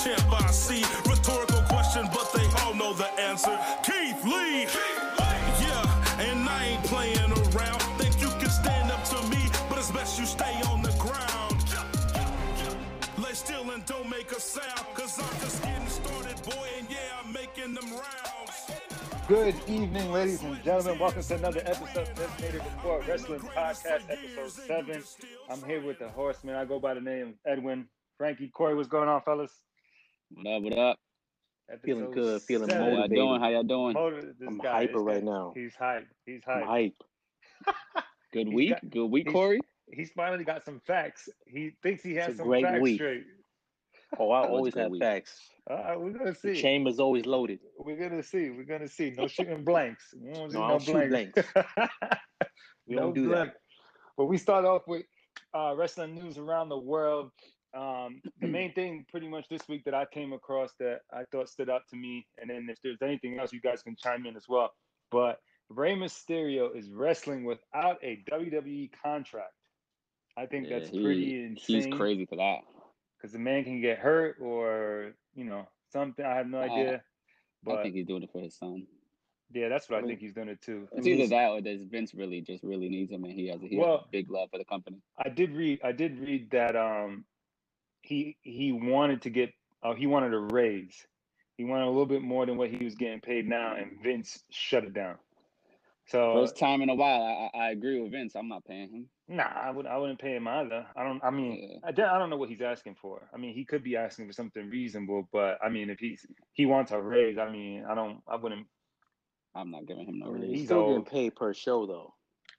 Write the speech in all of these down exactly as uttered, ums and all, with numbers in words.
champ I see. Rhetorical question, but they all know the answer. Keith Lee. Yeah, and I ain't playing around. Think you can stand up to me, but it's best you stay on the ground. Lay still and don't make a sound, cause I'm just getting started, boy, and yeah, I'm making them rounds. Good evening, ladies and gentlemen. Welcome to another episode of Designated Report Wrestling Podcast, episode seven. I'm here with the Horseman. I go by the name of Edwin. Frankie, Corey, what's going on, fellas? What up, what up? Episode Feeling good, feeling seven. How y'all motivated. doing? How y'all doing? Motiv- this I'm guy, hyper this guy, right now. He's hype. He's I'm hype. hype. Good He's week? got- Good week, he's- Corey? He's finally got some facts. He thinks he has It's a some great facts week. straight. Oh, I That was always a good have week. facts. All right, we're gonna The see. chamber's always loaded. We're gonna see. We're gonna see. No shooting blanks. We don't do No, I no don't shoot blanks. We No don't do blank. that. But we start off with uh, wrestling news around the world. Um, the main thing pretty much this week that I came across that I thought stood out to me, and then if there's anything else, you guys can chime in as well. But Rey Mysterio is wrestling without a W W E contract. I think Yeah, that's he- pretty insane. He's crazy for that. Because the man can get hurt or, you know, something. I have no Uh, idea. But I think he's doing it for his son. yeah, that's what I, I mean- think he's doing it too. It's mean, either he's- that or does Vince really just really needs him and he has, he Well- has a big love for the company. I did read. I did read that um, he he wanted to get. Oh, he wanted a raise. He wanted a little bit more than what he was getting paid now, and Vince shut it down. So First time in a while, I, I I agree with Vince. I'm not paying him. nah, I would I wouldn't pay him either. I don't. I mean, Yeah. I, don't- I don't know what he's asking for. I mean, he could be asking for something reasonable, but I mean, if he's he wants a raise, I mean, I don't. I wouldn't. I'm not giving him no I mean, raise. he's He's still old. getting paid per show, though.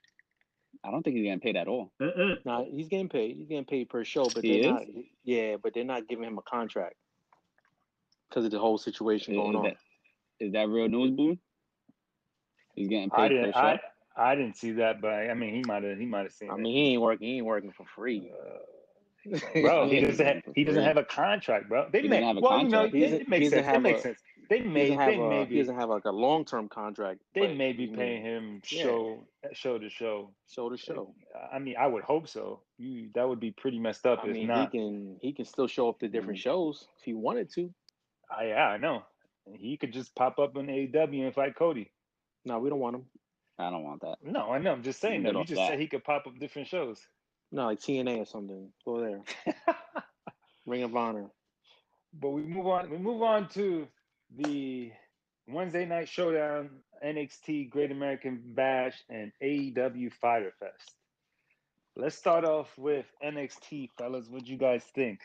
I don't think he's getting paid at all. Now he's getting paid. He's getting paid per show, but He they're is? not. Yeah, but they're not giving him a contract because of the whole situation Is, going is on. that, is that real news, Boo? He's getting I paid per didn't. show. I I didn't see that, but I mean, he might have. He might have seen I it. mean, he ain't working. He ain't working for free. Bro, he Yeah, doesn't. Have, for he doesn't free. have a contract, bro. They He make doesn't have a well, you know, contract. He it, doesn't- it he makes doesn't sense. It have makes a- sense. They He may, doesn't have they a. may He be, doesn't have like a long term contract. they but, may be I mean, paying him yeah. show, show to show. show to show. I mean, I would hope so. You, that would be pretty messed up I if mean, not. he can he can still show up to different shows if he wanted to. I, yeah, I know. He could just pop up in A E W and fight Cody. No, we don't want him. I don't want that. No, I know. I'm just saying Get that. You off just that. said he could pop up different shows. No, like T N A or something. Go there. Ring of Honor. But we move on. We move on to the Wednesday Night Showdown, N X T Great American Bash, and A E W Fyter Fest. Let's start off with N X T, fellas. What you guys think?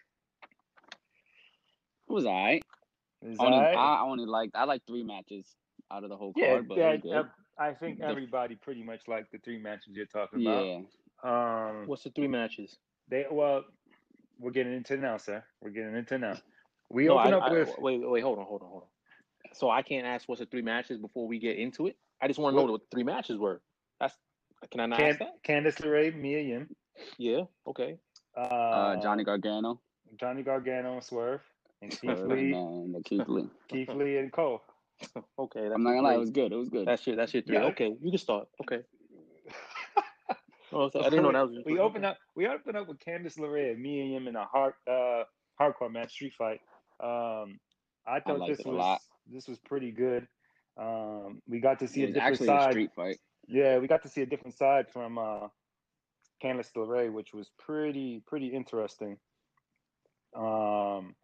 It was all right. Is Only, alright? I only liked, I liked three matches out of the whole yeah, card, but yeah, it was good. I I think Def- everybody pretty much liked the three matches you're talking Yeah. about. Um, What's the three matches? they well, we're getting into it now, sir. We're getting into it now. We No, open I, up I- with wait, wait, hold on, hold on, hold on. So I can't ask what's the three matches before we get into it. I just want to know What- what the three matches were. That's can I not Can, ask that? Candice LeRae, Mia Yim, Yeah, okay. uh, Uh, Johnny Gargano. Johnny Gargano, and Swerve, and Keith Swerve, Lee, And, uh, Keith Lee. Keith Lee, and Cole. Okay, that's I'm not your gonna lie, it three. was good. It was good. That's your that's your three. Yeah. Okay, you can start. Okay. Oh, so I didn't know that was your we three. open Okay. up. We open up with Candice LeRae, me and him in a hard, uh, hardcore match, street fight. Um, I thought liked this it a was lot. this was pretty good. Um, we got to see It a was different actually side. a street fight. Yeah, we got to see a different side from uh, Candice LeRae, which was pretty pretty interesting. Um,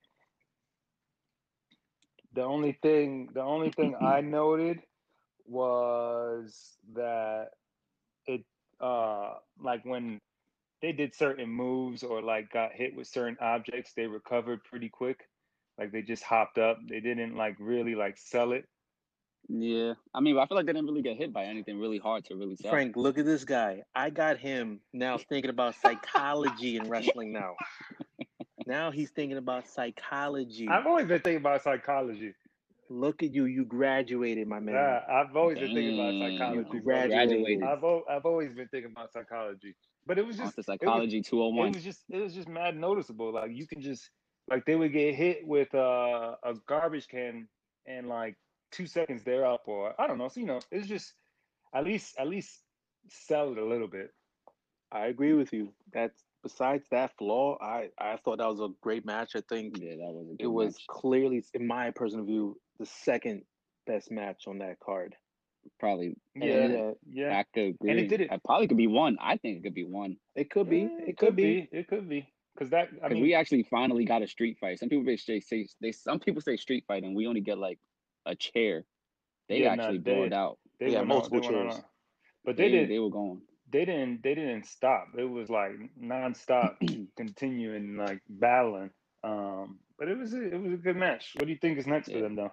the only thing the only thing I noted was that it uh like when they did certain moves or like got hit with certain objects, they recovered pretty quick. Like they just hopped up. They didn't like really like sell it. Yeah. I mean, I feel like they didn't really get hit by anything really hard to really sell. Frank, look at this guy. I got him now thinking about psychology in wrestling now. Now he's thinking about psychology. I've always been thinking about psychology. Look at you. You graduated, my man. Yeah, I've always been thinking Damn, about psychology. you bro. graduated. I've al- I've always been thinking about psychology, but it was just Onto it was, Psychology two oh it one. was just it was just mad noticeable. Like you can just like they would get hit with uh, a garbage can and like two seconds they're up, or I don't know. So you know, it's just at least at least sell it a little bit. I agree with you. That's besides that flaw, I I thought that was a great match. I think Yeah, that was a good it was match. clearly, in my personal view, the second best match on that card. Probably. Yeah, And uh, yeah. I could agree. And it did it. It probably could be one. I think it could be one. it could be. Eh, It could be. It could be. Because that, I Because mean, we actually finally got a street fight. Some people say, say they some people say street fight, and we only get like a chair. They yeah, no, actually they, brought out. they Yeah, went multiple on, they went chairs. on. But they, They did. they were going. They didn't. They didn't stop. It was like nonstop, continuing like battling. Um, but it was a, it was a good match. What do you think is next for Yeah. them though?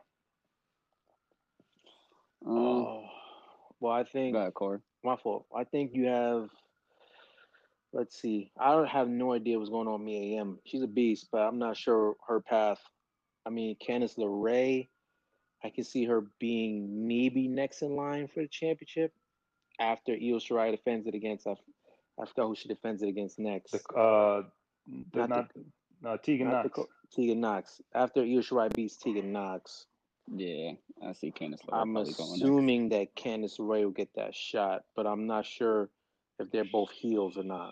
Um, Oh, well, I think go ahead, Corey. my fault. I think you have. Let's see. I don't have no idea what's going on with Mia Yim. She's a beast, but I'm not sure her path. I mean, Candice LeRae, I can see her being maybe next in line for the championship after Io Shirai defends it against. I, f- I forgot who she defends it against next. The uh, the, Not not, the- no Tegan Not Knox. the co- Tegan Knox. After Io Shirai beats Tegan Knox, Yeah, I see Candice LeRae I'm probably going next. assuming that Candice LeRae will get that shot, but I'm not sure if they're both heels or not.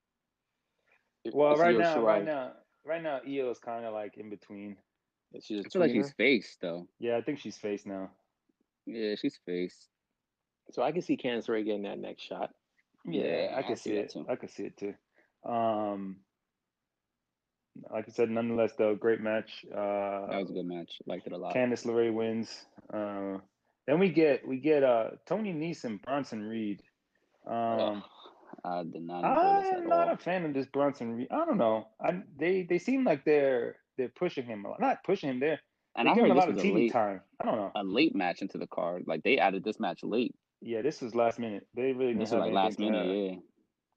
If- Well, is right Io now, Shirai- right now, right now, Io is kind of like in between. is she a I feel like tweener? she's face though. Yeah, I think she's face now. Yeah, she's face. So I can see Candice LeRae getting that next shot. Yeah, Yeah, I I could see see that it. too. I could see it too. Um, like I said, nonetheless, though, great match. Uh, That was a good match. Liked it a lot. Candice LeRae wins. Uh, then we get we get uh Tony Nese and Bronson Reed. Um, Ugh, I did not enjoy this I at am not all. a fan of this Bronson Reed. I don't know. I they they seem like they're they're pushing him a lot. Not pushing him. They're And they're I giving heard him a this lot of was T a V late, time. I don't know. a late match into the card. Like they added this match late. Yeah, this was last minute. They really didn't This have was like anything last to minute. add. Yeah.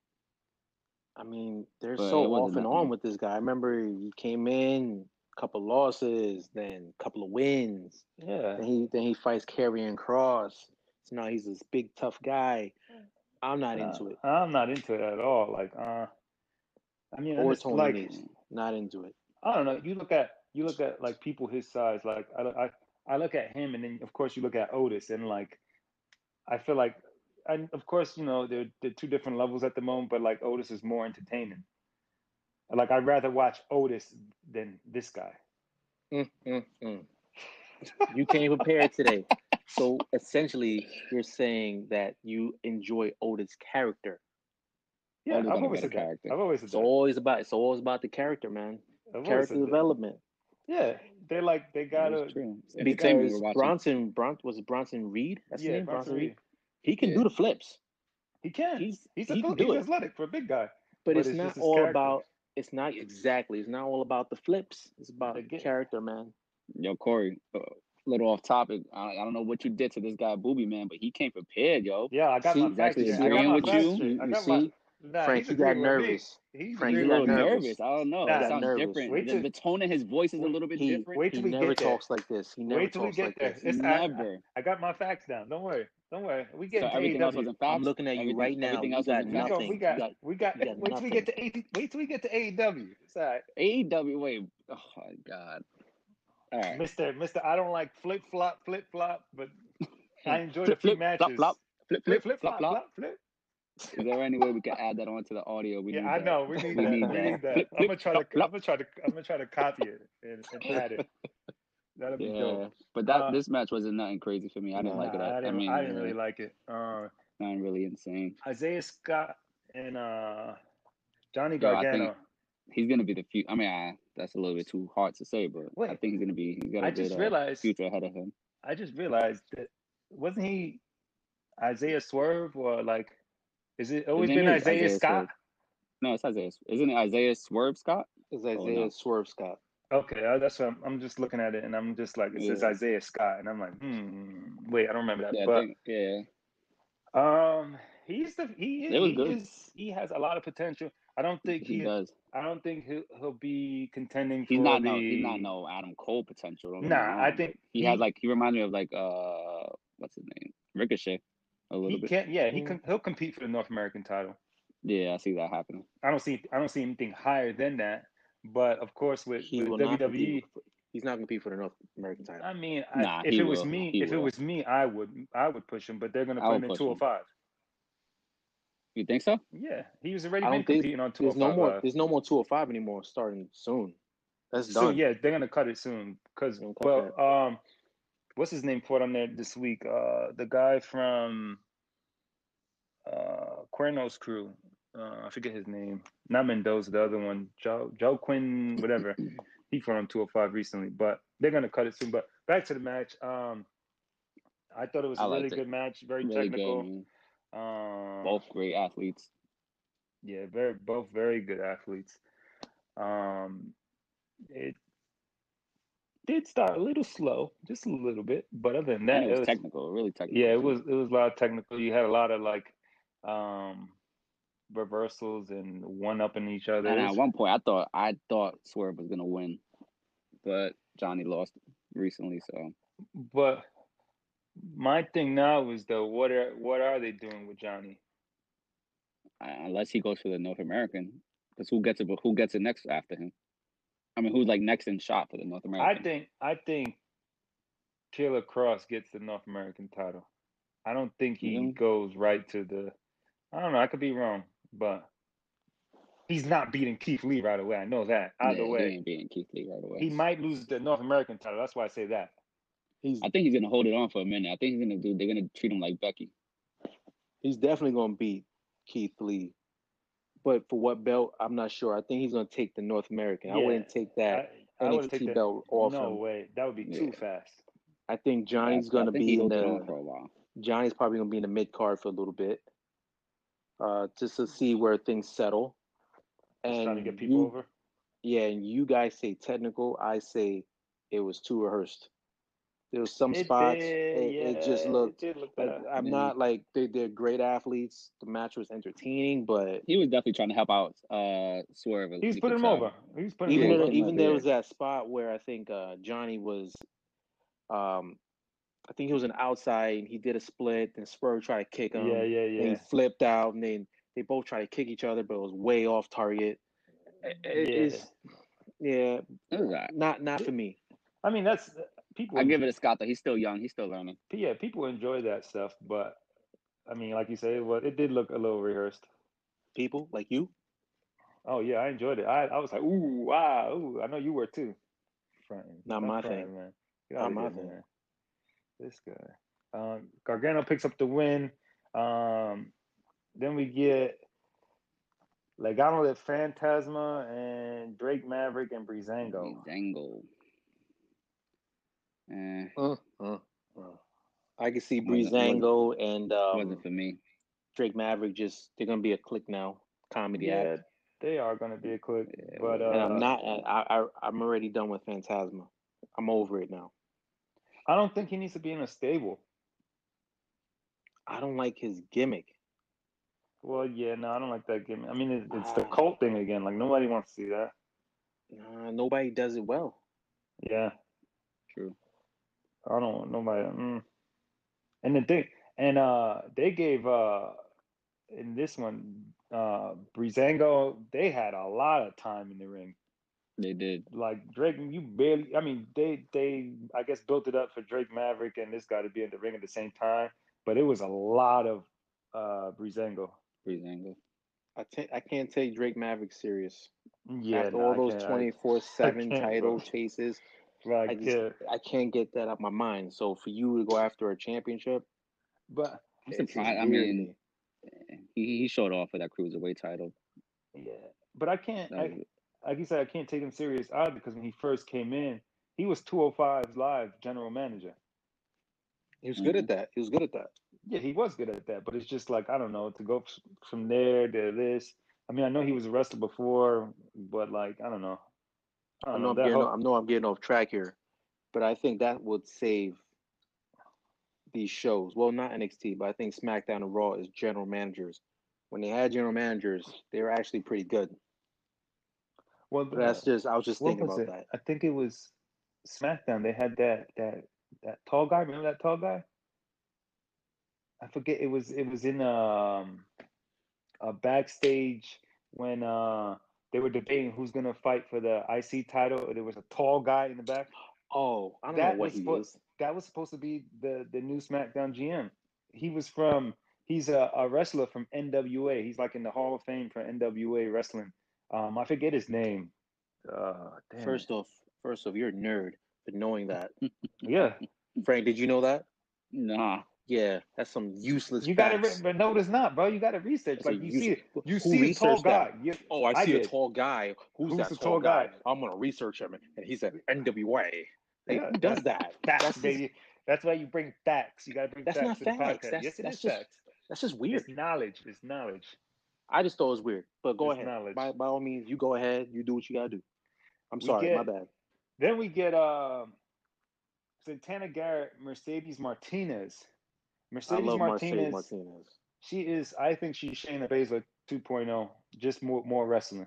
I mean, they're But so it wasn't off and nothing. on with this guy. I remember he came in, a couple losses, then a couple of wins. Yeah. Then he then he fights Karrion Cross. So now he's this big tough guy. I'm not Uh, into it. I'm not into it at all. Like, uh, I mean, Or it's Tony like Nese. Not into it. I don't know. You look at you look at like people his size. Like I I I look at him, and then of course you look at Otis, and like I feel like, and of course you know they're they're two different levels at the moment, but like Otis is more entertaining. Like I'd rather watch Otis than this guy. Mm, mm, mm. You came prepared today. So essentially, you're saying that you enjoy Otis' character. Yeah, Otis I've got a always better said that. character. I've always said It's that. always about it's always about the character, man. I've always Character said that. development. Yeah, they like they That gotta. is true. It's entertainment we're Because watching. Bronson Bron was it Bronson Reed? That's his Yeah, name? Bronson Reed. He can Yeah. do the flips. He can. He's He's he a, can he's do it. athletic for a big guy. But, But it's, it's not just his all character. about it's not exactly it's not all about the flips. It's about They the get- character, man. Yo, Corey, a little off topic. I, I don't know what you did to this guy, Booby Man, but he came prepared, yo. Yeah, I got See, my He's facts actually straight. I got agreeing my with facts you. straight. You, I you got see? my. Nah, Frank, he's you got agreeing with me. nervous. He's Frank, He's you a agreeing got little with me. nervous. nervous. I don't know. Nah, it got sounds nervous. different. Wait The, till- the tone of his voice is a Wait- little bit He different. Wait till he we never get there. talks like this. He never Wait till we talks get like there. this. It's, I, Never. I, I got my facts down. Don't worry. Don't worry. We So get to everything else A E W. wasn't facts. I'm looking at you everything, right now. Everything You else got wasn't We facts. got, nothing. we You got, got we got. you got Wait till we get to A. Wait till we get to A E W. It's all right, A E W. Wait. Oh my god. All right. Mister Mister I don't like flip flop, flip flop, but I enjoyed a Flip, few flip, matches. flop, flop. Flip, flip, flip, flip, flop, flop, flop. flop, flip. Is there any way we can add that onto the audio? We Yeah, need I that. know. We need We that. need we that. need that. Flip, I'm gonna flip, try flop, to. I'm flop. gonna try to. I'm gonna try to copy it and, and add it. That'll be Yeah, dope. but that Uh, this match wasn't nothing crazy for me. I didn't Nah, like it. Nah, I I, I didn't. mean, I didn't uh, really like it. Uh, nothing really insane. Isaiah Scott and uh, Johnny Yo, I Gargano. think he's gonna be the future. I mean, I, that's a little bit too hard to say, but I Wait. think he's gonna be. He's got a I good just uh, realized. future ahead of him. I just realized that wasn't he Isaiah Swerve or like? Is it always name been is Isaiah, Isaiah Scott? Swerve. No, it's Isaiah. Isn't it Isaiah Swerve Scott? It's Oh, Isaiah no. Swerve Scott. Okay, uh, that's what I'm, I'm just looking at it, and I'm just like, it says Yeah. Isaiah Scott, and I'm like, hmm, wait, I don't remember that. Yeah, I but think. Yeah, um, he's the he It was he good. is he has a lot of potential. I don't think he he, does. I don't think he'll he'll be contending He's for not the. no. He's not no Adam Cole potential. Don't get me Nah, I wrong, think but he, he- has like he reminds me of like uh what's his name Ricochet a little He bit. can't. Yeah, he Mm. can. He'll compete for the North American title. Yeah, I see that happening. I don't see. I don't see anything higher than that. But of course, with, He with will W not W E, compete. For, he's not compete for the North American title. I mean, I, Nah, if he it was will. me, He if it will. was me, I would, I would push him. But they're gonna I put would him in push two him. hundred five. You think so? Yeah, he was already I been don't think competing on there's no two oh five more. Live. There's no more two oh five anymore. Starting soon. That's Soon, done. yeah, they're gonna cut it soon. Cause They're gonna cut well, that. um, what's his name fought on there this week? Uh, the guy from uh Cuerno's crew. Uh, I forget his name. Not Mendoza, the other one, Joe Joe Quinn, whatever. He fought on two oh five recently, but they're gonna cut it soon. But back to the match. Um, I thought it was I a really liked it. good match, very Really technical. good, man. Um, Both great athletes. yeah, very both very good athletes. Um, it did start a little slow, just a little bit, but other than that, And it was was, technical, really technical. yeah, it too. was it was a lot of technical. You had a lot of like um reversals and one upping each other. And It at was- one point, I thought I thought Swerve was gonna win, but Johnny lost recently. So but my thing now is though, what are what are they doing with Johnny? uh, unless he goes for the North American, because who gets it? But who gets it next after him? I mean, who's like next in shot for the North I American? think I think Killer Cross gets the North American title. I don't think he Really? goes right to the. I don't know. I could be wrong, but he's not beating Keith Lee right away. I know that. Either yeah, he way, ain't beating Keith Lee right away. he might lose the North American title. That's why I say that. He's I think he's gonna hold it on for a minute. I think he's gonna do. They're gonna treat him like Becky. he's definitely gonna beat Keith Lee. But for what belt, I'm not sure. I think he's gonna take the North American. I Yeah, wouldn't take that I, I would N X take T that. belt off No him. way. That would be too Yeah. fast. I think Johnny's I, gonna I think be he in holds it on the for a while. Johnny's probably gonna be in the mid card for a little bit, uh, just to see where things settle. Just And trying to get people you, over. yeah, and you guys say technical. I say it was too rehearsed. There was some It spots. did, It, yeah, it just it looked. did look Like, bad. I'm Yeah. not like they, they're great athletes. The match was entertaining, but He was definitely trying to help out uh Swerve. He was you putting could him tell. over. He was putting even him Yeah, there, over. pretty even much, there yeah. was that spot where I think uh, Johnny was, um, I think he was an outside. And he did a split, and Spur tried to kick him. Yeah, yeah, And he yeah. flipped out, and then they both tried to kick each other, but it was way off target. It, it- Yeah. It's yeah, It was alright. not not for me. I mean, that's people. I give it to Scott though. He's still young. He's still learning. Yeah, people enjoy that stuff, but I mean, like you say, well, it did look a little rehearsed. People like you, Oh yeah, I enjoyed it. I, I was like, ooh, wow, ooh. I know you were too. Fronting. Not Stop my fronting, thing. man. Get Not out of my here, thing. man. This guy. Um, Gargano picks up the win. Um, then we get Legado del Fantasma and Drake Maverick and Breezango. Breezango. Eh, uh, uh, uh. I can see Wasn't- Breezango and um, wasn't for me. Drake Maverick. Just they're gonna be a click now, comedy Yeah, act. they are going to be a click, Yeah, but uh, And I'm not. I, I I'm already done with Phantasma. I'm over it now. I don't think he needs to be in a stable. I don't like his gimmick. Well, yeah, no, I don't like that gimmick. I mean, it, it's the Ah. cult thing again. Like nobody wants to see that. Nah, nobody does it well. Yeah, True. I don't want nobody. Mm. And the thing, and uh, they gave uh, in this one, uh, Breezango, they had a lot of time in the ring. They did. Like Drake, you barely. I mean, they they I guess built it up for Drake Maverick and this guy to be in the ring at the same time, but it was a lot of uh Breezango. Breezango. I ta- I can't take Drake Maverick serious. Yeah, After no, all I those can't- I- twenty-four seven can't, title bro. chases, Like, I just yeah, I can't get that out of my mind. So for you to go after a championship, but I'm it's just surprised. I weird to mean, me. he he showed off for that cruiserweight title. yeah, but I can't. That I, was- like you said, I can't take him serious either because when he first came in, he was two oh five's live general manager. He was good at that. He was good at that. Yeah, he was good at that, but it's just like I don't know to go f- from there to this. I mean, I know he was a wrestler before, but like I don't know. I I don't know know. I'm That getting whole, I know I'm getting off track here, but I think that would save these shows. Well, not N X T, but I think SmackDown and Raw is general managers. When they had general managers, they were actually pretty good. well, But that's just I was just what thinking was about it? that. I think it was SmackDown. They had that that that tall guy. Remember that tall guy? I forget. It was it was in um a backstage when uh they were debating who's gonna fight for the I C title. There was a tall guy in the back. Oh, I don't That know what was he supposed is. that was supposed to be the the new SmackDown G M. He was from He's a, a wrestler from N W A. He's like in the Hall of Fame for N W A wrestling. Um, I forget his name. Uh, damn. First off, first off, you're a nerd for knowing that. Yeah. Frank, did you know that? Nah. Yeah, that's some useless You got facts. to, but no, it's not, bro. You got to research. That's Like a you use- see, you who see a tall researched guy. that? You, Oh, I see a did. tall guy. Who's, Who's that the tall, tall guy? guy? I'm gonna research him, and he said N W A. Like, Yeah, who does that's that? Facts, That's baby. That's why you bring facts. You got to bring That's facts not to the facts. podcast. That's Yes, it that's is just facts. that's just weird. It's knowledge. It's knowledge. I just thought it was weird. But go It's ahead. knowledge. By by all means, you go ahead. You do what you gotta do. I'm We sorry, get- my bad. Then we get um, Santana Garrett, Mercedes Martinez. Mercedes I love Martinez. Mercedes Martinez. She is. I think she's Shayna Baszler two point oh. Just more more wrestling.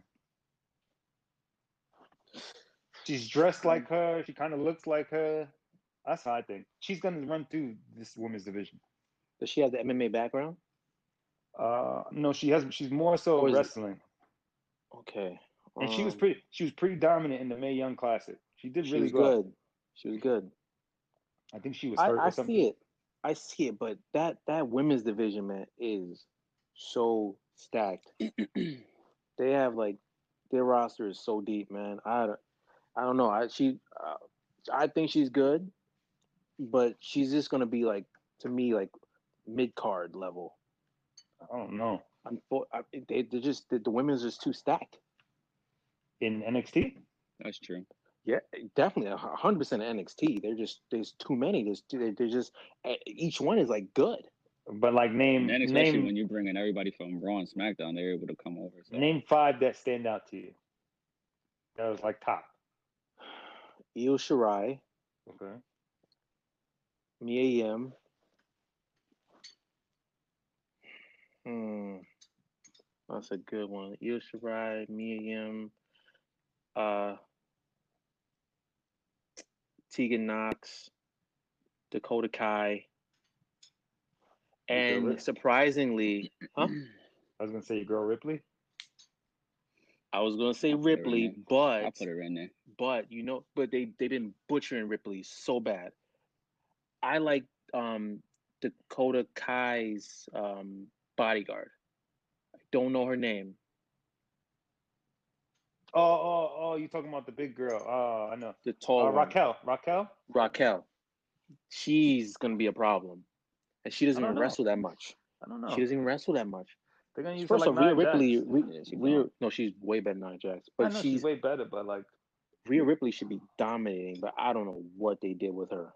She's dressed like her. She kind of looks like her. That's how I think. She's gonna run through this women's division. Does she have the M M A background? Uh, no, she has. She's more so Or is it- wrestling, Okay. and she was Um, pretty. She was pretty dominant in the Mae Young Classic. She did She really was well. good. She was good. I think she was I, hurt I or something. see it. I see it, but that that women's division, man, is so stacked. They have like their roster is so deep, man. I don't- I don't know. I she uh, I think she's good, but she's just gonna be like to me like mid card level. I don't know. I'm I, they they just the, the women's just too stacked. In N X T, That's true. Yeah, definitely a hundred percent N X T. They're just there's too many. There's too, they're just each one is like good. but like name And then especially name when you bring in everybody from Raw and SmackDown, they're able to come over. So. name five that stand out to you. That was like top. Io Shirai, Okay. Mia Yim. Hmm, that's a good one. Io Shirai, Mia Yim, uh, Tegan Knox, Dakota Kai, Your girl and Rip- surprisingly, huh? I was gonna say your girl Ripley. I was gonna say I'll put her in Ripley, there. but I'll put her in there. but you know, but they they've been butchering Ripley so bad. I like um Dakota Kai's um bodyguard. I don't know her name. Oh, oh, oh! You talking about the big girl? Oh, I know. The tall Uh, one. Raquel. Raquel. Raquel. She's gonna be a problem, and she doesn't I don't even know. wrestle that much. I don't know. She doesn't even wrestle that much. They're gonna use her First like off, Rhea Nia Ripley, Jax. Rhea, Yeah, she Rhea, don't. no, she's way better than Nia Jax. I But know she's she's way better, but like Rhea Ripley should be dominating, but I don't know what they did with her.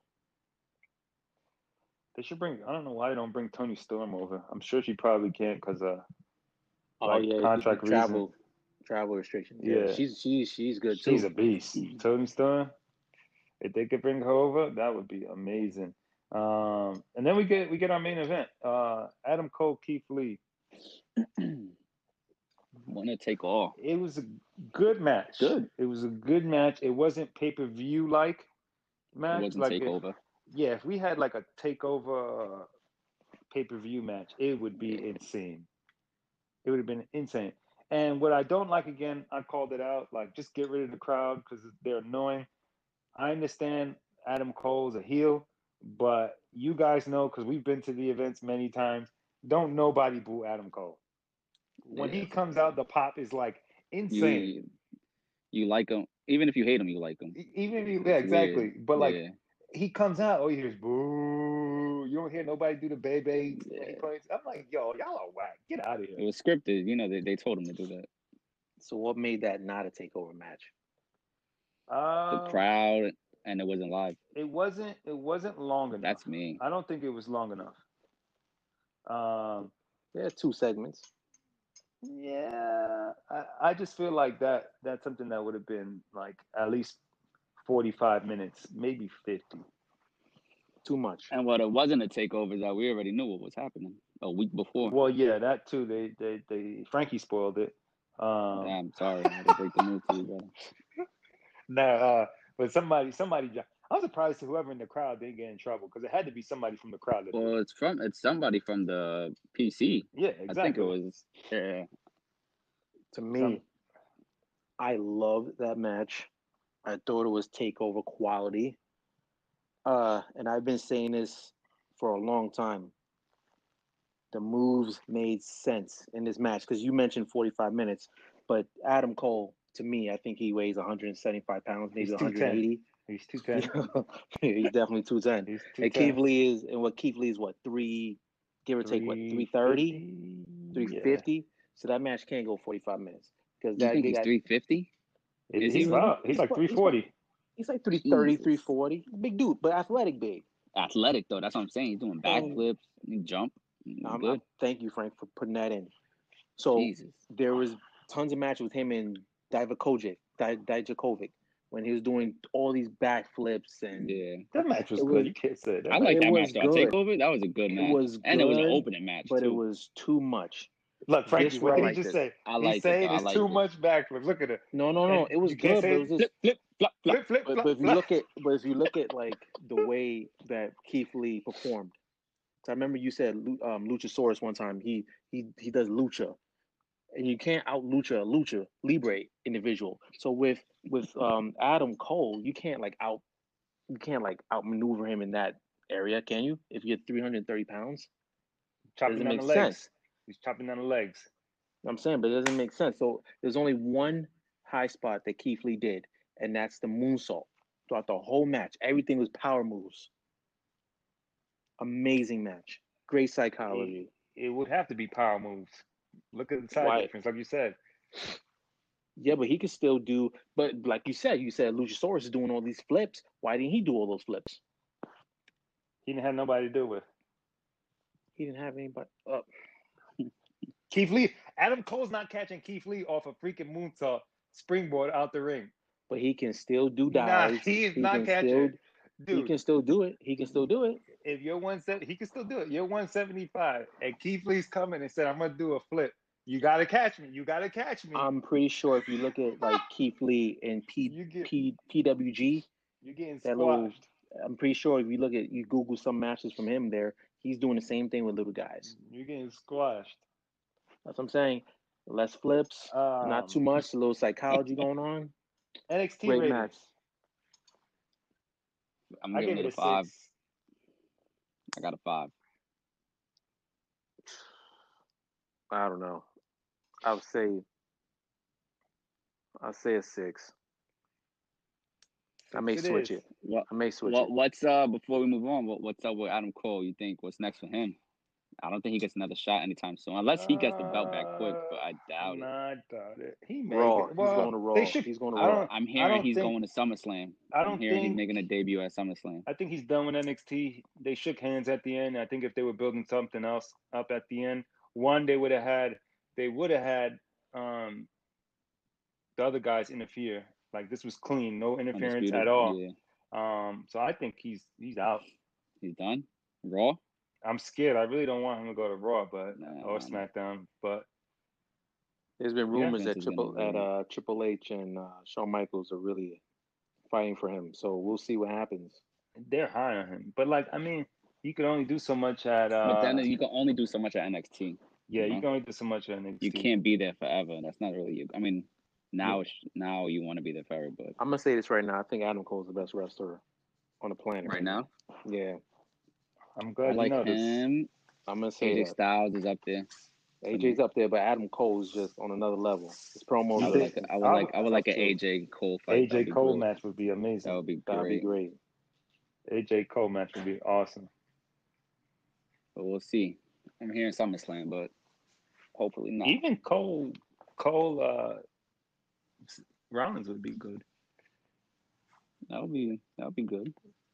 they should bring. I don't know why they don't bring Tony Storm over. I'm sure she probably can't because uh, Oh Like, yeah, contract the travel, travel restrictions. Yeah, Yeah. she's she's she's good she's too. a beast. Tony Storm. If they could bring her over, that would be amazing. Um, and then we get we get our main event. Uh, Adam Cole, Keith Lee. Want to take all. It was a good match. Good. It was a good match. It wasn't pay per view like match. It wasn't like if- takeover. yeah, if we had like a takeover pay per view match, it would be insane. It would have been insane. And what I don't like, again, I called it out. Like, just get rid of the crowd because they're annoying. I understand Adam Cole's a heel, but you guys know because we've been to the events many times. Don't nobody boo Adam Cole. When Yeah. he comes out, the pop is like insane. You, you like him. Even if you hate him, you like him. E- Even if he, It's yeah, exactly. weird. But like Yeah. he comes out, all you hear is boo. You don't hear nobody do the baby. Yeah. I'm like, yo, y'all are whack. Get out of It here. was scripted. You know, they, they told him to do that. So what made that not a takeover match? The Um, crowd, and it wasn't live. It wasn't. It wasn't long enough. That's me. I don't think it was long enough. Um, Yeah, two segments. yeah, I, I just feel like that. That's something that would have been like at least forty-five minutes, maybe fifty. Too much. And what it wasn't a takeover is that we already knew what was happening a week before. Well, yeah, that too. They, they, they. Frankie spoiled it. Um, Yeah, I'm sorry. I had to break the news to you, brother. No, uh, but somebody, somebody. I was surprised to whoever in the crowd didn't get in trouble because it had to be somebody from the crowd. That did. Well, it's from it's somebody from the P C. Yeah, exactly. I think it was. Yeah. To me, Some- I loved that match. I thought it was takeover quality. Uh, and I've been saying this for a long time. the moves made sense in this match because you mentioned forty-five minutes, but Adam Cole, to me, I think he weighs one hundred seventy-five pounds, maybe He's one hundred eighty. He's two ten. He's definitely two ten. He's And two ten. Keith Lee is, and what Keith Lee is what, three, give or take, what, three thirty, three fifty? Yeah. So that match can't go forty-five minutes. Because You that think he's guy- three fifty? Is he He's really? about, he's like three forty. He's like three thirty, Jesus. three forty. Big dude, but athletic big. Athletic though, that's what I'm saying. He's doing backflips, he jump. Um, Good. thank you, Frank, for putting that in. So Jesus. there was tons of matches with him and Divakovic, Di- Dijakovic, when he was doing all these backflips and Yeah. That match was It good. was- You can't say that. I like It that was match though. good. Takeover, that was a good It match. was And it was an good, opening match but too. it was too much. Look, Frankie, This what one did I he just liked say? I He's liked it, saying though. I it's liked too it. much backflip. Look at it. No, no, no. And It was you can't good, but say it was just Flip, flip, flop, flop. Flip, flip, but, flop, but if you flop. look at but if you look at like the way that Keith Lee performed, so I remember you said Lu- um, Luchasaurus one time. He he he does lucha, and you can't out lucha a lucha libre individual. So with with um, Adam Cole, you can't like out you can't like outmaneuver him in that area, can you? If you're three hundred thirty pounds, chopping doesn't down make the legs. sense. He's chopping down the legs. I'm saying, but it doesn't make sense. So there's only one high spot that Keith Lee did, and that's the moonsault. Throughout the whole match, everything was power moves. Amazing match. Great psychology. It would have to be power moves. Look at the size Why? difference, like you said. Yeah, but he could still do. But like you said, you said Luchasaurus is doing all these flips. Why didn't he do all those flips? He didn't have nobody to do with. He didn't have anybody. Uh, Keith Lee, Adam Cole's not catching Keith Lee off a freaking moonsault springboard out the ring. but he can still do Nah, dives. he is He not can catching still- it. He Dude, can still do it. He can still do it. if you're one seventy, he can still do it. You're one seventy-five, and Keith Lee's coming and said, "I'm gonna do a flip. You gotta catch me. You gotta catch me." I'm pretty sure if you look at like Keith Lee and P, You get- P, PWG, You're getting that little- squashed. I'm pretty sure if you look at you Google some matches from him there, he's doing the same thing with little guys. You're getting squashed. That's what I'm saying. Less flips, Um, not too much, a little psychology going on. N X T Great ratings. match. I'm I giving gave it it a a five. six. I got a five. I don't know. I would say I'll say a six. I may It switch is. it. What? I may switch What? it. What's uh? Before we move on, what, what's up with Adam Cole? You think what's next for him? I don't think he gets another shot anytime soon, unless he gets the belt back quick. But I doubt it. Nah, I doubt it. He may Raw. get- He's going to Raw. They should, He's going to I Raw. don't- I'm I hearing don't he's think- going to SummerSlam. I I'm don't hearing think he's making a debut at SummerSlam. I think he's done with N X T. They shook hands at the end. I think if they were building something else up at the end, one they would have had they would have had um the other guys interfere. Like this was clean, no interference Undisputed. at all. Yeah, Um, so I think he's he's out. he's done. Raw. I'm scared. I really don't want him to go to Raw, but Nah, or nah. SmackDown. But There's been Yeah. rumors Vince that is Triple gonna that do it. uh, Triple H and uh, Shawn Michaels are really fighting for him. So we'll see what happens. they're high on him. But like I mean, you could only do so much at uh But then you can only do so much at N X T. yeah, you you know? can only do so much at N X T. You can't be there forever. That's not really you. I mean, now it's, now you want to be there forever, but I'm gonna say this right now. I think Adam Cole is the best wrestler on the planet right now, Yeah, I'm I glad you like know this. him. I'm gonna A say J that. Styles is up there. A J's up there, but Adam Cole is just on another level. His promos I You would are like. think- I would I like. would- I would like an Up to- A J Cole fight. A That'd J be Cole great. match would be amazing. That would be that'd be great. great. A J Cole match would be awesome. But we'll see. I'm hearing SummerSlam, but hopefully not. Even Cole, Cole, uh, Rollins would be good. That would be. That would be good.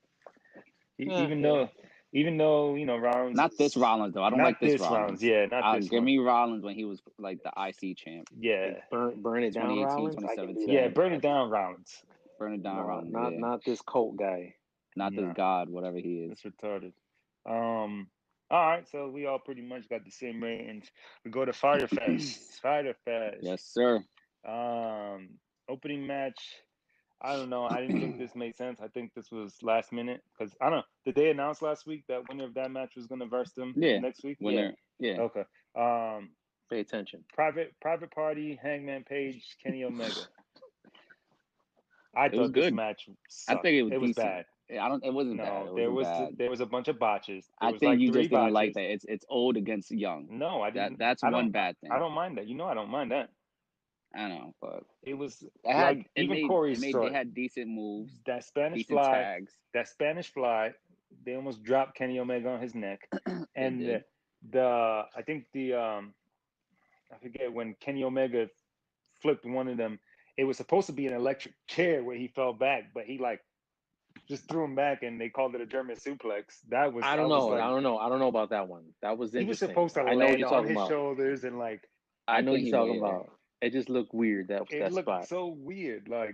E- Yeah, even yeah. though, even though you know Rollins, Not this is- Rollins though. I don't not like this, Rollins. Rollins. Yeah, not Uh, this give one. me Rollins when he was like the I C champ. Yeah, Burn, burn it down, twenty eighteen, Rollins. I can do twenty seventeen. that. yeah, burn it down, Rollins. Burn it down, No, Rollins. not yeah. not this Colt guy. Not this Nah. god, whatever he is. It's retarded. Um. All right, so we all pretty much got the same ratings. We go to Fyter Fest. Fyter Fest. Yes, sir. Um, opening match. I don't know. I didn't think this made sense. I think this was last minute because I don't know. Did they announce last week that winner of that match was going to verse them Yeah. next week? When they're yeah. Okay. Um, Pay attention. private private party, Hangman Page, Kenny Omega. I It was thought this good. match I sucked. think it was It was decent. bad. I don't. It wasn't bad. No, It there wasn't was bad. there was a bunch of botches. There I was think like you three just didn't like botches. that. It's it's old against young. No, I That didn't. that's I one don't. bad thing. I don't mind that. You know, I don't mind that. I know, but It was it had like it even made Corey it made saw they it. had decent moves, That Spanish decent fly, tags. that Spanish fly, they almost dropped Kenny Omega on his neck. They And the, did. the I think the um I forget when Kenny Omega flipped one of them. It was supposed to be an electric chair where he fell back, but he like just threw him back, and they called it a German suplex. That was I I don't was know. like I don't know. I don't know about that one. That was he was interesting. supposed to I know what land you're on talking his about. shoulders and like I I know what think you're he talking landed. about. It just looked weird that it that looked spot. so weird. Like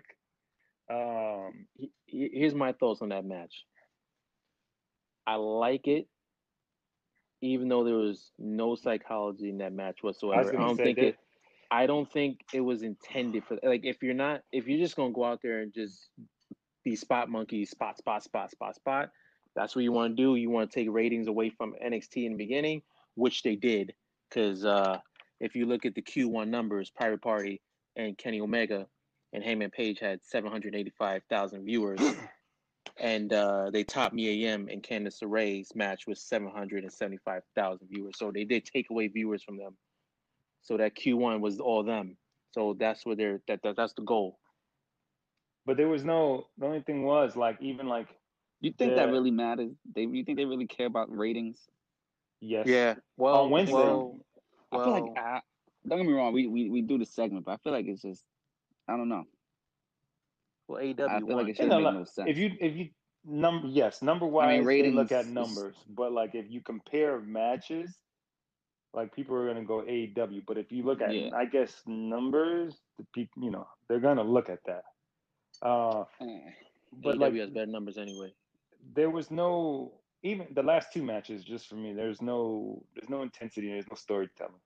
um He- he- Here's my thoughts on that match. I like it, even though there was no psychology in that match I was whatsoever. I gonna don't say think that it. I don't think it was intended for. Like, if you're not, if you're just gonna go out there and just be spot monkey, spot, spot, spot, spot, spot. That's what you want to do. You want to take ratings away from N X T in the beginning, which they did. Because uh, if you look at the Q one numbers, Private Party and Kenny Omega and Heyman Page had seven hundred eighty-five thousand viewers. And uh, they topped Mia Yim and Candice LeRae's match with seven hundred seventy-five thousand viewers. So they did take away viewers from them. So that Q one was all them. So that's what they're that, that that's the goal. but there was no the only thing was like even like You think that the really matters? They you think they really care about ratings? yes Yeah. Well, on Wednesday. well, I feel like well, I, don't get me wrong. We, we we do the segment, but I feel like it's just I don't know. well, A E I W feel like won. it Yeah, should no, make no. no sense. If you if you number yes number I wise mean, they look ratings at is numbers, but like if you compare matches, like people are gonna go A E W. But if you look at yeah. I guess numbers, the people you know they're gonna look at that. Uh, Eh. but A E W like has better numbers anyway. there was no even the last two matches just for me. There's no there's no intensity. There's no storytelling.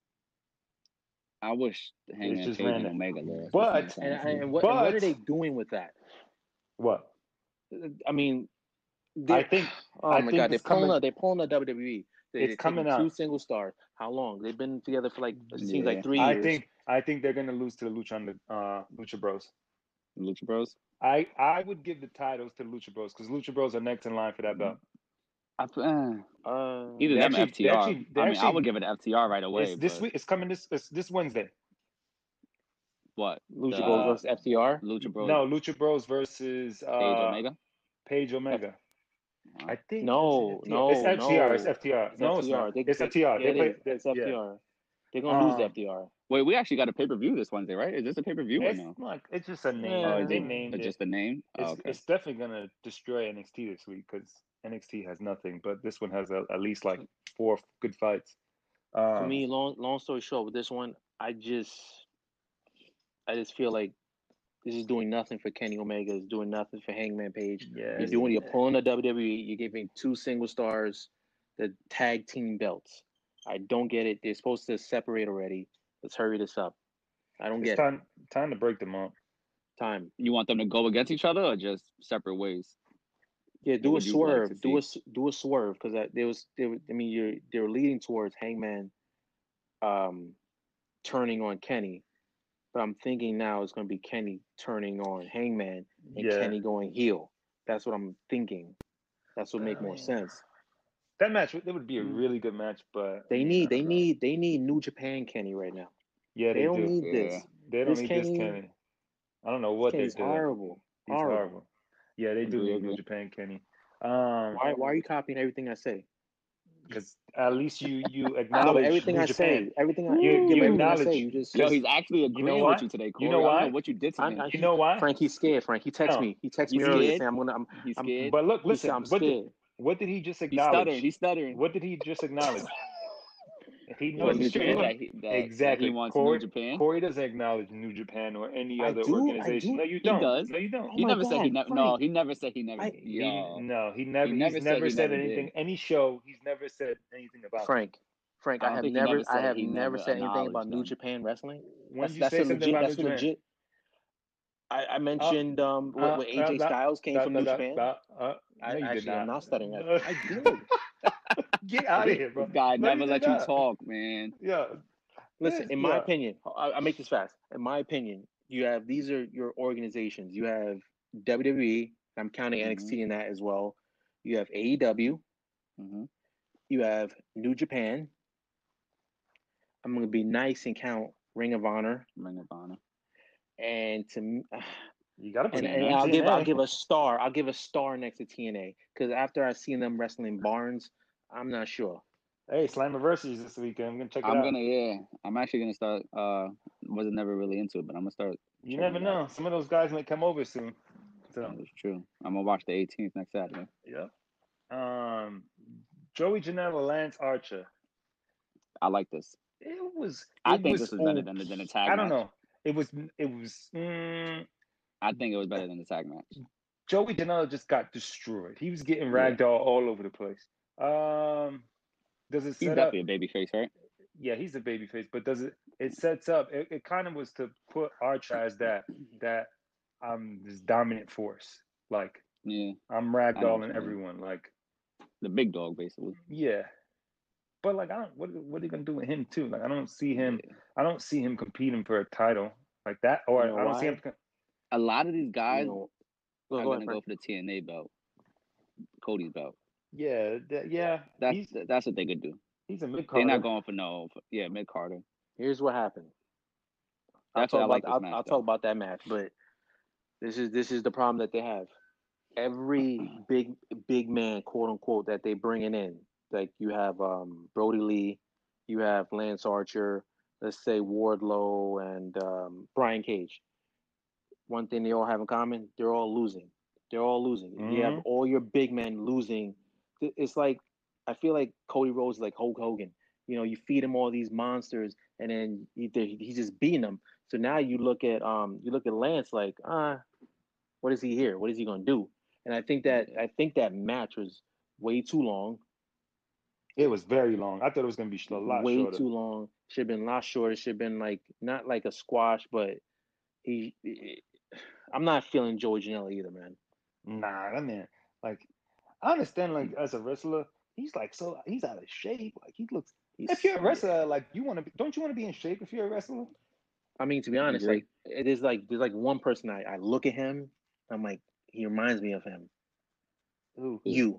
I wish It's Hangman just Page and random. Omega lost. But at the And, same time. and what and what are but they doing with that? what I mean, I they think oh I my think god, they're it's pulling coming. up. They're pulling up W W E. They, It's they're coming taking two out. single stars. How long? They've been together for like it seems Yeah. like three I years. think I think they're gonna lose to the Lucha on the uh, Lucha Bros. Lucha Bros. I I would give the titles to Lucha Bros because Lucha Bros are next in line for that belt. I, eh. Uh, Either They them or actually, they F T R. actually, they I mean, I would actually. give it to F T R right away. It's this but week. It's coming this it's this Wednesday. what? Lucha The Bros Uh, versus F T R. Lucha Bros. No, Lucha Bros versus Page uh, Omega. Page Omega. Wow. I think No, it's no, F T R. It's F T R. It's no. F T R. It's No, F it's T R. not. They, It's they, F T R. yeah, They it play. is. They, It's F T R. yeah. They're gonna lose to Um, F T R. Wait, we actually got a pay per view this Wednesday, right? Is this a pay per view or it's no? like it's just a name. Oh, Yeah. is They it named uh, it. just a name? Oh, It's okay. it's definitely gonna destroy N X T this week because N X T has nothing, but this one has a, at least like four good fights. For Um, me, long long story short, with this one, I just I just feel like this is doing nothing for Kenny Omega. It's doing nothing for Hangman Page. yeah, You're doing you're pulling the W W E. You're giving two single stars the tag team belts. I don't get it. They're supposed to separate already. Let's hurry this up. I don't it's get time time to break them up. it. Time. You want them to go against each other or just separate ways? Yeah, What do a would you like swerve. to do a see? s- do a swerve because there was there. was- I mean, you're they're leading towards Hangman, um, turning on Kenny, but I'm thinking now it's going to be Kenny turning on Hangman and Yeah, Kenny going heel. That's what I'm thinking. That's what make I more mean, sense. that match it would be a really good match, but I They mean, need I they don't know. need they need New Japan Kenny right now. Yeah, They they don't do. need Yeah. this. They don't This need this Kenny, Kenny. I don't know this what they're Kenny's doing. horrible. He's Horrible. horrible. Yeah, they do Agree, need New agree. Japan Kenny. Um, Why why are you copying everything I say? because at least you you No, but acknowledge everything New I Japan. say, everything I You yeah, you but everything I say, acknowledge you just Yo, because he's actually you know agreeing with why? you today, You Corey. know I don't know why? what you did to I, him. I, You know why? Frank, he's scared. Frank, he texted No, me. He texted He's me earlier scared. saying, "I'm gonna." I'm. He's I'm scared. but look, he said, listen. "I'm What did scared." what did he just He's stuttering. acknowledge? He's stuttering. What did he just acknowledge? He What, knows New he's New straight. Japan? Japan. That he, that, that he Exactly. wants New Corey Japan? Corey doesn't acknowledge New Japan or any I other do. I organization. do. No, you He don't. does. No, you don't. Oh He my never said he God, never. No, Frank! he never said he never. I He Yo, no, he never. he He's never said never he said never anything. did. Any show, he's never said anything about. Frank, Frank, I I don't have think he never, never I said have he never never said anything about acknowledged New them. Japan wrestling. When That's did you that's say a something legit. about New That's a Japan? legit. I, I Uh, mentioned um what, uh, what uh, A J that, Styles came that, from that, New that, Japan. that, uh, I no, you did actually, I'm not. not stuttering. I, No. I did. Get I out of did. here, bro. This guy No, never you let did you not. talk, man. Yeah. Listen, Yes, in my yeah. opinion, I, I make this fast. In my opinion, you have these are your organizations. You have W W E. I'm counting Mhm. N X T in that as well. You have A E W. Mm-hmm. You have New Japan. I'm gonna be nice and count Ring of Honor. Ring of Honor. And to me, You got to put and, it and in I'll give I'll T N A. give a star. I'll give a star next to T N A because after I seen them wrestling Barnes, I'm not sure. Hey, Slammiversary this weekend. I'm gonna check it I'm out. gonna yeah. I'm actually gonna start. Uh, wasn't never really into it, but I'm gonna start. You checking never it know. out. Some of those guys might come over soon. So That is true. I'm gonna watch the eighteenth next Saturday. yeah. Um, Joey Janela, Lance Archer. I like this. It was. It I think was this was better okay. than the than the tag I don't match. know. It was. It was. Mm, I think it was better than the tag match. Joey Janela just got destroyed. He was getting Yeah. ragdoll all over the place. Um, does it He's set up? definitely a baby face, right? Yeah, he's a babyface, but does it? It sets up. It, it kind of was to put Archer as that that I'm this dominant force. Like Yeah, I'm I know what ragdolling you mean. everyone. Like The big dog, basically. yeah, but like I don't. What what are they gonna do with him too? Like I don't see him. Yeah. I don't see him competing for a title like that, or You know I don't see why? him. A lot of these guys You know, are go gonna ahead, go Frank. for the T N A belt, Cody's belt. Yeah, that, yeah. That's He's that's what they could do. he's a mid They're not carder. going for no. For, yeah, mid Carter. Here's what happened. I'll That's why talk I about like this I'll, match. I'll though. talk about that match, but this is this is the problem that they have. Every big big man, quote unquote, that they bringing in, like you have um, Brody Lee, you have Lance Archer, let's say Wardlow and um, Brian Cage. One thing they all have in common: they're all losing. They're all losing. You have Mhm. all your big men losing. It- It's like I feel like Cody Rhodes is like Hulk Hogan. You know, you feed him all these monsters, and then he, they- he's just beating them. So now you look at um, you look at Lance like, ah, what is he here? What is he gonna do? And I think that I think that match was way too long, It was very long. I thought it was gonna be sh- a lot way shorter. too long. Should have been a lot shorter. Should have been like not like a squash, but he. I'm not feeling Joey Janela either, man. Nah, that man. Like I understand. Like as a wrestler, he's like so he's out of shape. Like he looks. He's, If you're a yeah. wrestler, like you want to, be, don't you want to be in shape if you're a wrestler? I mean, to be honest, Agree. like it is like there's like one person I, I look at him, I'm like, he reminds me of him. Ooh. You.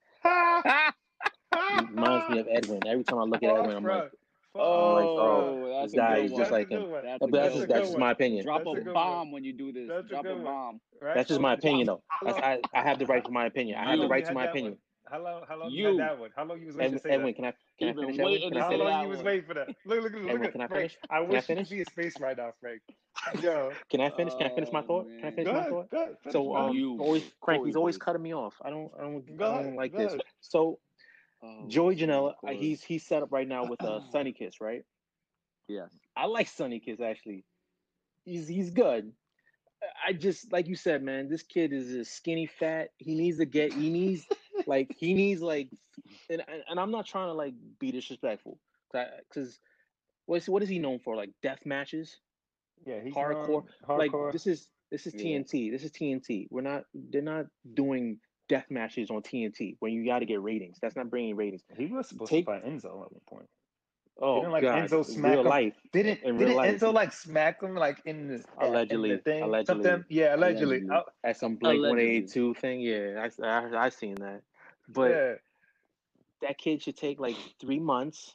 Ha! He reminds me of Edwin. Every time I look at Edwin, I'm like, Oh, I'm like, oh, that's this a guy good is one. just That's a like him. good one. That's But a that's good just one. that's just my opinion. Drop That's a, a good bomb one. when you do this. That's a Drop a, good one. bomb. Right? That's just Oh, my opinion, though. How That's, long? I, I have the right to my opinion. I How have the long right you to had my that opinion. one? How long? How long you, You. had that one? How long you was waiting Edwin, to say Edwin, that? can I can He I been finish, Edwin? waiting Can to I How say finish? long that you was one. waiting for that? Look, look, look, Edwin, look can I at Frank. finish? I Can I wish you finish? could see his face right now, Frank. Yo, Can I finish? Can I finish my Oh, thought? Can I finish go my ahead. thought? Go ahead. Finish, So man. um, You. always Frank, Corey he's always voice. cutting me off. I don't I don't Go I ahead. don't like Go this. ahead. So Oh, Joey what's your name, Janela, uh, Corey? he's he's set up right now with uh, Sunny Kiss, right? Yes. I like Sunny Kiss actually. He's he's good. I just like you said, man. This kid is a skinny fat. He needs to get. He needs like he needs like, and and I'm not trying to like be disrespectful, because what's what is he known for? Like death matches, Yeah, he's hardcore. known Like hardcore. this is this is Yeah. T N T. This is T N T. We're not. They're not doing death matches on T N T when you got to get ratings. That's not bringing ratings. He was supposed Take- to fight Enzo at one point. Oh Didn't like God, Enzo in smack real him? life. Didn't in didn't real life. Enzo like smack him like in the Allegedly, in the thing? allegedly. Something? Yeah, allegedly. Allegedly. Oh, At some Blink one Allegedly. eighty-two thing, yeah, I I I seen that. But yeah. that kid should take like three months,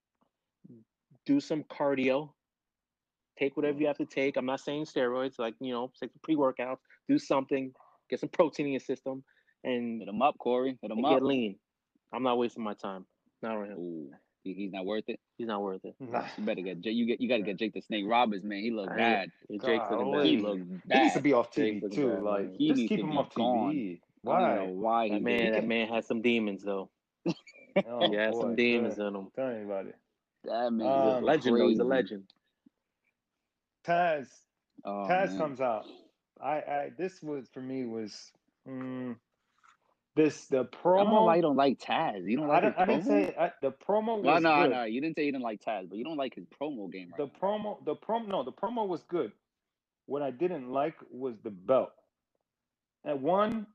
do some cardio, take whatever you have to take. I'm not saying steroids, like you know, take some pre-workouts, do something, get some protein in your system, and Hit him up, Corey. Hit him and up. get lean. I'm not wasting my time. Not on him. Ooh, he, he's not worth it. He's not worth it. Nah. You better get Jake. You get. You got to get Jake the Snake Roberts, man. He look I- bad. Yeah, Jake's looking bad. He Golly. look He needs to bad. be off T V Jake's looking too. bad, Like man. He just needs keep to him be off gone. T V. I don't Why? know why he That man, did that it. man has some demons though. Oh, He has boy. some demons Tell, in him. tell anybody. That man He's a Um, legend though. He's a crazy. legend. Taz Oh, Taz man. comes out. I, I this was for me was mm, this the I don't know promo. why you don't like Taz. You don't I like don't. his I didn't promo? say I, the promo Well, was no, good. no. You didn't say you didn't like Taz, but you don't like his promo game right The now. promo, the promo, no, the promo was good. What I didn't like was the belt. At one,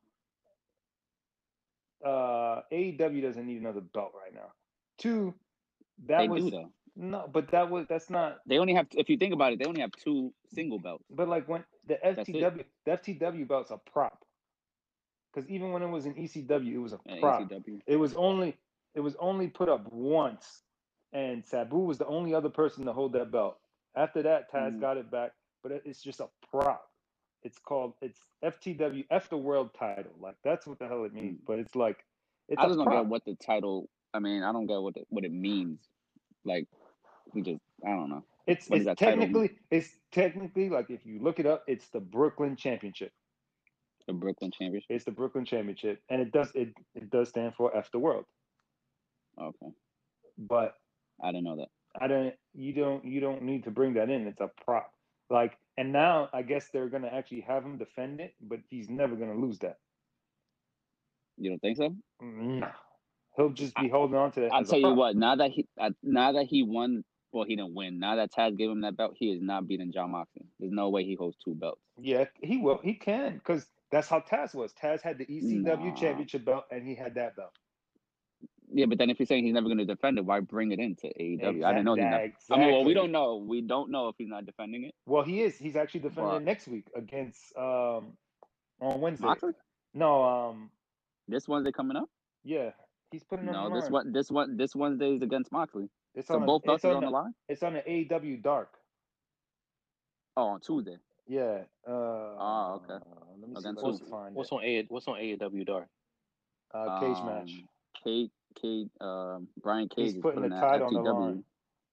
uh, A E W doesn't need another belt right now. Two, that They was do though. No, but that was that's not. They only have, if you think about it, they only have two single belts. But like when the That's F T W, the F T W belt's a prop. Because even when it was in E C W, it was a Yeah, prop. E C W. It was only it was only put up once, and Sabu was the only other person to hold that belt. After that, Taz Mhm. got it back, but it, it's just a prop. It's called it's F T W, F the world title. Like that's what the hell it means. Mm. But it's like it's I a just don't prop. get what the title. I mean, I don't get what it, what it means. Like, we just, I don't know. It's What does it's that title mean? technically it's technically like if you look it up, it's the Brooklyn Championship. The Brooklyn Championship. It's the Brooklyn Championship, and it does it it does stand for F the world. Okay, But I didn't know that. I don't you don't you don't need to bring that in. It's a prop. Like and now I guess they're gonna actually have him defend it, but he's never gonna lose that. You don't think so? No. He'll just be holding on to it. I'll as a tell you prop. what. Now that he, uh, now that he won, well, he didn't win. Now that Taz gave him that belt, he is not beating Jon Moxley. There's no way he holds two belts. Yeah, he will. He can because that's how Taz was. Taz had the E C W Nah. championship belt, and he had that belt. Yeah, but then if you're saying he's never going to defend it, why bring it into A E W? I didn't know he's not. Exactly. I mean, well, we don't know. We don't know if he's not defending it. Well, he is. He's actually defending But- it next week against um on Wednesday. Moxley? No, um, This Wednesday coming up? yeah, he's putting it on No, the this line. one, this one, this Wednesday is against Moxley. It's So on. both a, belts it's are on on the, the line. It's on the A E W Dark. Oh, on Tuesday. Yeah. Uh, Oh, okay. Let me see Against if I who? can find What's it. on A? What's on A E W Dark? Uh, cage match. Um, Cage, Cage, um, Brian Cage He's is putting putting the that title on the F T W, line.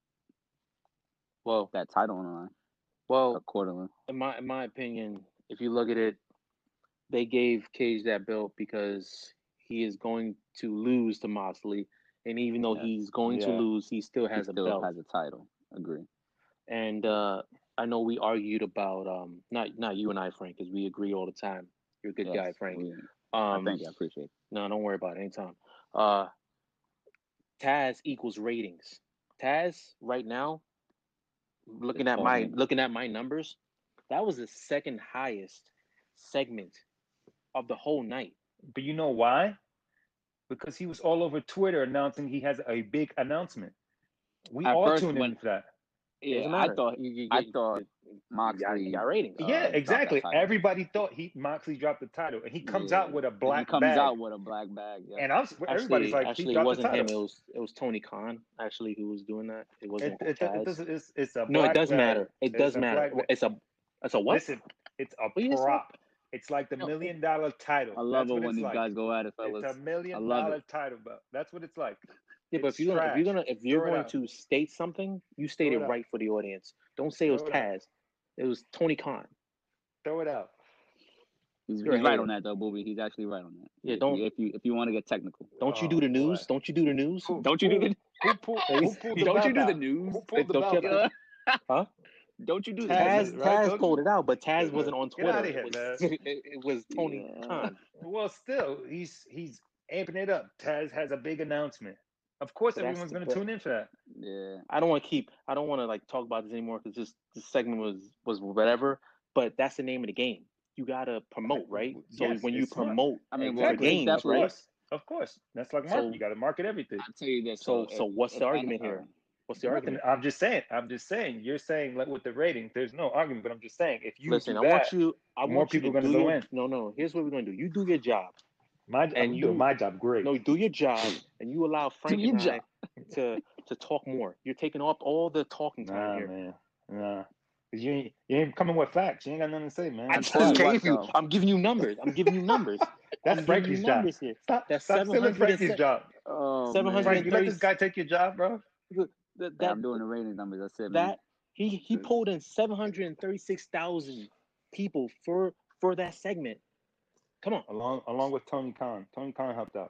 Well, that title on the line well, accordingly. in my in my opinion, if you look at it, they gave Cage that belt because he is going to lose to Moxley, and even though Yes. he's going to Yeah. lose, he still He has a still belt. has a title. Agree. And uh, I know we argued about um, not not you and I, Frank, because we agree all the time. You're a good Yes, guy, Frank. we- I Um, thank you. I appreciate it. No, don't worry about it. Anytime. Uh, Taz equals ratings. Taz right now, looking It's at my falling. looking at my numbers, that was the second highest segment of the whole night. But you know why? Because he was all over Twitter announcing he has a big announcement. We At all first, tuned in when- for that. Yeah, Doesn't I matter. thought You- you I get- thought you got, Moxley. you got ratings. uh, Yeah, dropped that exactly. title. Everybody thought he Moxley dropped the title, and he comes Yeah. out with a And black he comes bag. out with a black bag. Yeah. And I'm everybody's Actually, like, actually, he it dropped wasn't the him. title. It was it was Tony Khan actually who was doing that. It It, wasn't it, it, Taz. doesn't. It's, it's a no, it black does bag. matter. It It's does a matter. black bag. It's a it's a what? Listen, it's a What you just said? prop. It's like the No, million dollar title. I love That's it what when it's these like. guys go at it, fellas. It's a I million love dollar it. title belt. That's what it's like. Yeah, but It's if you're gonna if you're trash. gonna if you're Throw it going out. to state something, you state Throw it it out. right for the audience. Don't say it was Throw it out. Taz. It was Tony Khan. Throw it out. He's, You're a he's right hater. on that though, Booby. He's actually right on that. Yeah, if don't- you, if you if you want to get technical. Don't you Oh, do the boy. news? Don't you do the news? Who- Don't you do who- the Who pulled, who pulled the Don't you belt do the out? news? Who pulled the Don't belt you- out? Huh? Don't you do Taz the Taz is it, right? Taz Don't pulled you- it out, but Taz Get wasn't on Get outta Twitter. here, it, was, man. it, it was Tony Yeah. Khan. Well, still, he's he's amping it up. Taz has a big announcement. Of course, But that's everyone's the going to be- tune in for that. Yeah. I don't want to keep. I don't want to like talk about this anymore because this this segment was was whatever. But that's the name of the game. You gotta promote, right? So Yes, when you it's smart. promote, I mean, for well, Exactly. it's games, Of definitely- right? course. Of course. That's like marketing. So- You got to market everything. I'll tell you this. So if- so what's if the any- argument here? uh, What's the Nothing. argument? I'm just saying. I'm just saying. You're saying like with the rating, there's no argument. But I'm just saying if you Listen, do I that, want you. I more want you people to gonna do go your, in. No, no. Here's what we're gonna do. You do your job. my and I'm doing you- my job great. No, do your job, and you allow Frank your and I job. to to talk more. You're taking up all the talking time Nah, here. man. Nah. 'Cause you ain't you ain't coming with facts. You ain't got nothing to say, man. I I'll just tell you what, gave you. though. I'm giving you numbers. I'm giving you numbers. That's I'm giving Frankie's you job. numbers here. Stop. That's Stop stealing 700 Frankie's and job. Oh, seven man. hundred Frank, you let thirty this guy take your job, bro. That, Yeah, that, I'm doing the rating numbers. That's it, man. that he he pulled in seven hundred and thirty six thousand people for for that segment. Come on. Along along with Tony Khan. Tony Khan helped out.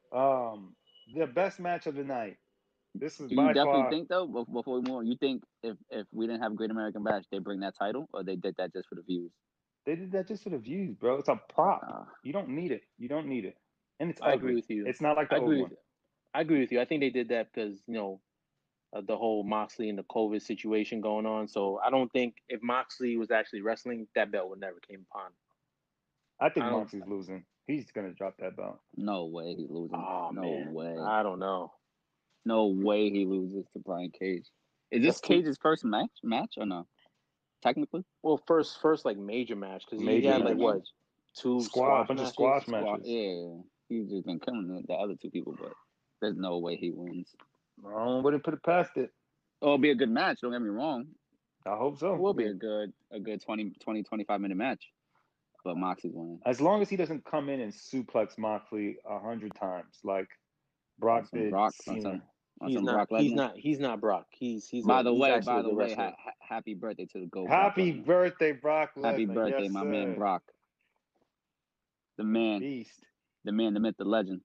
Um, the best match of the night. This was Do by you definitely far. think though, bef- before we move on, you think if if we didn't have Great American Bash, they bring that title, or they did that just for the views? They did that just for the views, bro. It's a prop. Uh, You don't need it. You don't need it. And it's I ugly. agree with you. It's not like the I old agree one. with I agree with you. I think they did that because you know uh, the whole Moxley and the COVID situation going on. So I don't think if Moxley was actually wrestling, that belt would never came upon. I think I don't- Moxley's losing. He's gonna drop that belt. no way he loses. Oh no man, way. I don't know. No way he loses to Brian Cage. Is this That's two- Cage's first match? Match or no? Technically, Well, first, first like major match because he Major had like match. what two Squash, squash bunch of matches. squash Squad, matches. yeah, he's just been killing the, the other two people, but there's no way he wins. I wouldn't put it past it. Oh, it'll be a good match. Don't get me wrong. I hope It so. will be a good, a good twenty, twenty, twenty-five minute match. But Moxley's winning. As long as he doesn't come in and suplex Moxley a hundred times like Brock On some did Brock, on Cena. some, on He's some not. Brock He's Lesnar. not. He's not Brock. He's he's. By a, the he's way, actually by a the good way, wrestler. ha- ha- happy birthday to the GOAT. Happy Brock Lesnar. birthday, Brock Lesnar. Happy birthday, yes, my sir. man Brock. The man, Beast. the man, the myth, the legend.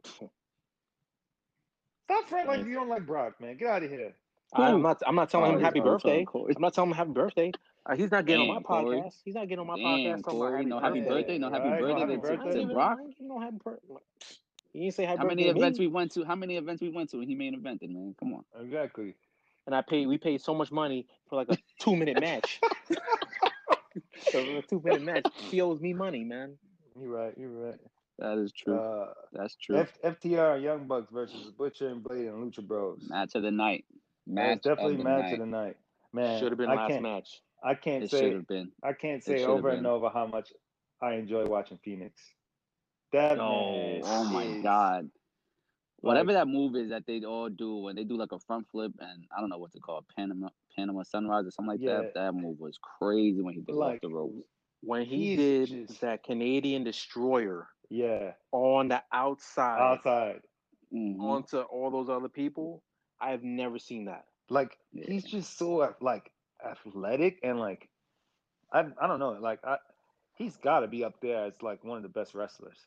Stop fronting like Nice. you don't like Brock, man. Get out of here. I, Who? I'm not. I'm not telling Oh, him he's happy probably birthday. telling Corey. I'm not telling him happy birthday. Uh, he's not getting on Damn, my Corey. podcast. He's not getting on my Damn, podcast. talking Corey. about No happy happy birthday. birthday. No happy Right, no birthday, happy to, birthday. I ain't to giving- Brock. I ain't giving no happy birthday. You didn't say happy How many birthday to events me. we went to? How many events we went to? And he main evented, man. Come on. Exactly. And I paid. We paid so much money for like a two minute match. So a two minute match. He owes me money, man. You're right. You're right. That is true. Uh, That's true. F- FTR Young Bucks versus Butcher and Blade and Lucha Bros. Match of the night. That's Match definitely of the match night. of the night. Man, Should have been I last can't, match. I can't It say should have been. I can't It say should over have and been. over how much I enjoy watching Phoenix. That Oh, man. oh my is- God. Whatever like- that move is that they all do when they do like a front flip and I don't know what's it called, Panama Panama Sunrise or something like Yeah. that. That move was crazy when he did it Like, off the ropes. When he He's did just- that Canadian Destroyer Yeah, on the outside outside. Mhm. onto all those other people, I've never seen that. Like Yeah. he's just so like athletic and like I I don't know like I he's got to be up there as like one of the best wrestlers.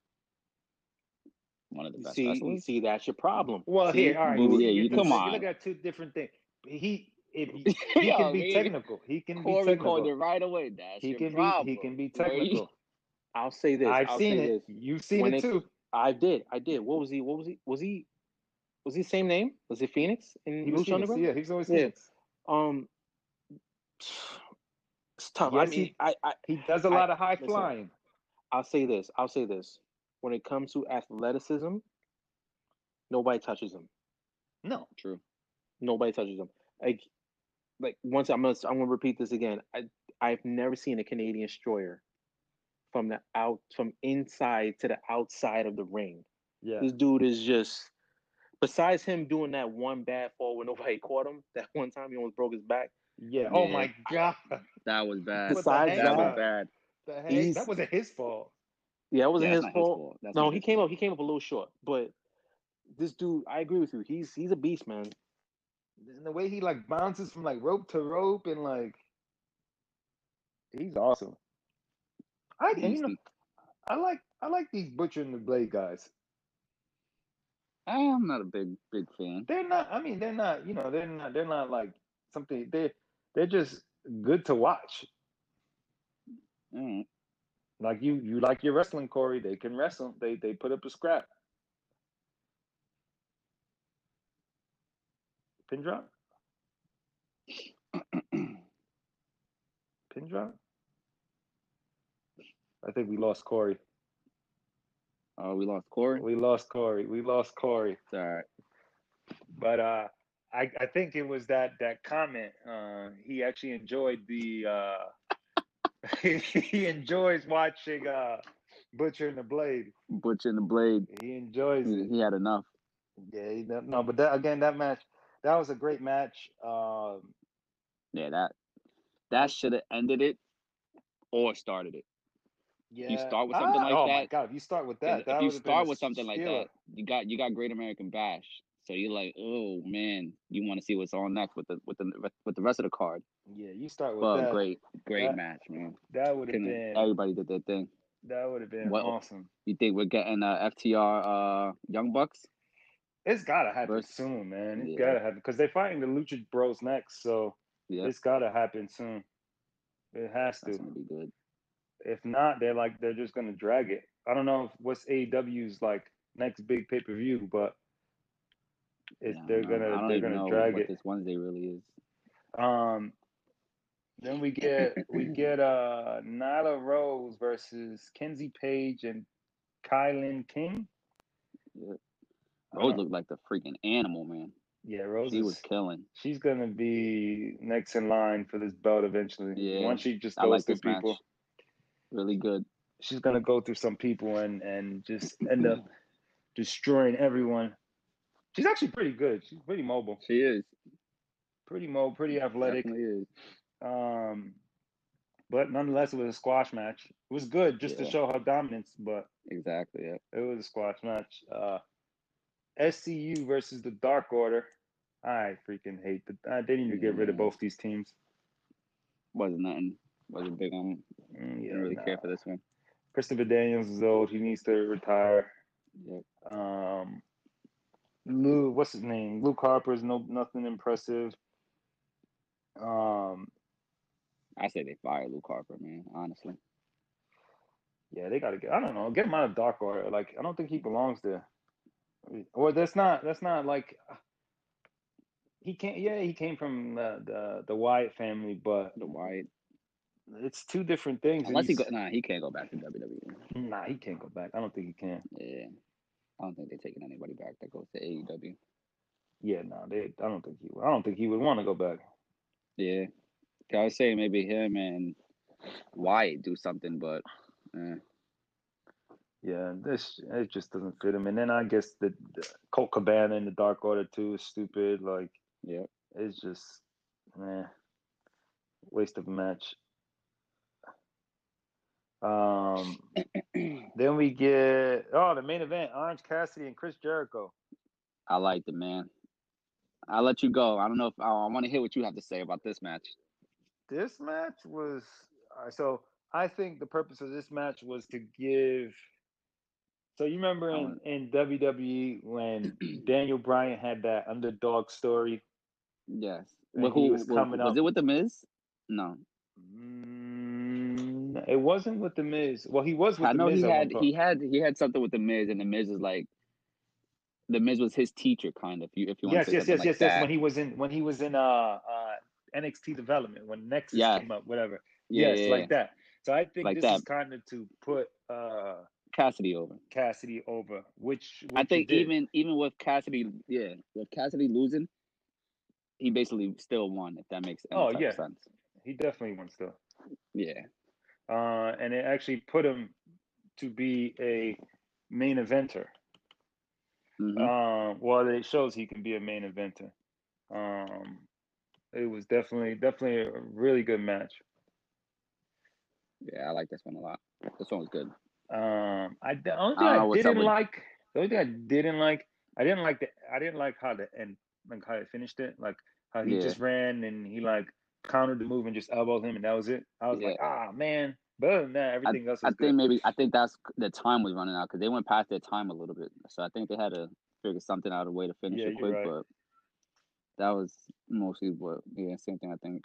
One of the You best see, you wrestlers. see, that's your problem. Well, See, here, all right. Boo, You, yeah, you, you- look come at- you on. look at two different things. He if he, he Yo, can be he- technical. He can be Corey technical. called it right away. That's He your can problem. be he can be Where he- technical. I'll say this. I've I'll seen say it. this. You've seen When it it- too. I did. I did. What was he? What was he? Was he? Was he the same name? Was it Phoenix in He was Lucha Phoenix. Underground? Yeah, he's always Yeah. Phoenix. Um, it's tough. Yes, I mean, he- I, I, He does a I- lot of high listen. flying. I'll say this. I'll say this. When it comes to athleticism, nobody touches him. No. True. Nobody touches him. Like, like once I'm gonna I'm gonna repeat this again. I I've never seen a Canadian Destroyer from the out from inside to the outside of the ring. Yeah. This dude is just. Besides him doing that one bad fall when nobody caught him, that one time he almost broke his back. Yeah. Oh Yeah. my God. That was bad. Besides that that- was bad. The heck? He's- That wasn't his fault. Yeah, it wasn't Yeah, his that's not his fault. fault. That's No, not he his came fault. up. He came up a little short, but this dude, I agree with you. He's he's a beast, man. And the way he like bounces from like rope to rope and like he's awesome. I and, you know Beastie. I like I like these Butcher and the Blade guys. I'm not a big big fan. They're not. I mean, they're not. You know, they're not. They're not like something. They they're just good to watch. All right. Like you, you like your wrestling, Corey. They can wrestle. They they put up a scrap. Pin drop. Pin drop. I think we lost Corey. Oh, we lost Corey. We lost Corey. We lost Corey. It's all right. But uh, I I think it was that that comment. Uh, he actually enjoyed the. Uh, he enjoys watching uh, Butcher and the Blade. Butcher and the Blade. He enjoys He, it. he had enough. Yeah, he, no, but that again, that match, that was a great match. Um, Yeah, that that should have ended it or started it. yeah, start with something Ah, like oh my that, God, if you start with that, If that you would've been start a with something like stealer. that, you got you got Great American Bash. So you're like, oh man, you want to see what's on next with the with the with the rest of the card. Yeah, you start with But that. great, great that- match, man. That would have Couldn't- been. Everybody did their thing. That would have been What- awesome. You think we're getting uh, F T R uh, Young Bucks? It's gotta happen Versus- soon, man. It's Yeah. gotta happen because they're fighting the Lucha Bros next, so Yeah, it's gotta happen soon. It has that's to. gonna be good. If not, they're like they're just gonna drag it. I don't know if what's A E W's like next big pay per view, but if Yeah, I they're don't know. gonna I don't they're even gonna know drag what it. this Wednesday really is. Um, then we get we get uh Nyla Rose versus Kenzie Page and Kylan King. Yeah. I Rose don't- looked like the freaking animal, man. Yeah, Rose She was is killing. she's gonna be next in line for this belt eventually. Yeah, Once she just I goes like through this match. people, Really good. she's gonna go through some people and and just end up destroying everyone. She's actually pretty good. She's pretty mobile, She is. pretty mobile, pretty athletic. Definitely is. Um, but nonetheless, it was a squash match. It was good just to Yeah. show her dominance, but Exactly. Yeah. it was a squash match. Uh, S C U versus the Dark Order. I freaking hate the. I didn't even get rid of Yeah. both these teams. Wasn't nothing. Wasn't big on. Mm, yeah, Didn't really nah. care for this one. Christopher Daniels is old. He needs to retire. Yep. Um, Lou, what's his name? Luke Harper's no nothing impressive. Um, I say they fired Luke Harper, man. Honestly. yeah, they gotta get. I don't know. Get him out of Dark Order. Like, I don't think he belongs there. Or that's not. That's not like. He can't. Yeah, he came from the the, the Wyatt family, but The Wyatt. it's two different things. Unless he He's- go, nah, he can't go back to W W E. Nah, he can't go back. I don't think he can. Yeah. I don't think they're taking anybody back that goes to A E W. Yeah, no, they. I don't think he. Would. I don't think he would want to go back. Yeah. I was saying maybe him and Wyatt do something, but eh. Yeah, this it just doesn't fit him. And then I guess the, the Colt Cabana in the Dark Order too is stupid. Like, yeah. it's just, eh, waste of a match. Um, then we get oh the main event: Orange Cassidy and Chris Jericho. I like the man. I'll let you go. I don't know if I, I want to hear what you have to say about this match. This match was uh, so. I think the purpose of this match was to give. So you remember in, in W W E when Daniel Bryan had that underdog story? Yes. And Well, he who was coming was up. it with the Miz? No. Mm, it wasn't with the Miz. Well, he was with I the know Miz. he at one had point. he had he had something with the Miz, and the Miz is like the Miz was his teacher, kind of. If you if you want yes, to say yes, something yes, like yes, that. yes. When he was in when he was in uh uh N X T development when Nexus Yeah. came up, whatever. Yeah, yes, yeah, like yeah. that. So I think Like this that. is kind of to put uh Cassidy over. Cassidy over, which, which I think he did. even even with Cassidy, yeah, with Cassidy losing, he basically still won. If that makes any Oh type yeah, of sense. he definitely won still. Yeah. Uh, and it actually put him to be a main eventer. Mm-hmm. Um, well, it shows he can be a main eventer. Um, it was definitely definitely a really good match. Yeah, I like this one a lot. This one was good. Um, I the only I thing don't I, know what's up didn't with- like, the only thing I didn't like, I didn't like the, I didn't like how the end, like how they finished it, like how he Yeah. just ran and he like countered the move and just elbowed him and that was it. I was like, ah man. But other than that, everything else I was think good. maybe I think that's the time was running out because they went past their time a little bit. So I think they had to figure something out, a way to finish Yeah, it you're quick. right. But that was mostly what, yeah, same thing I think.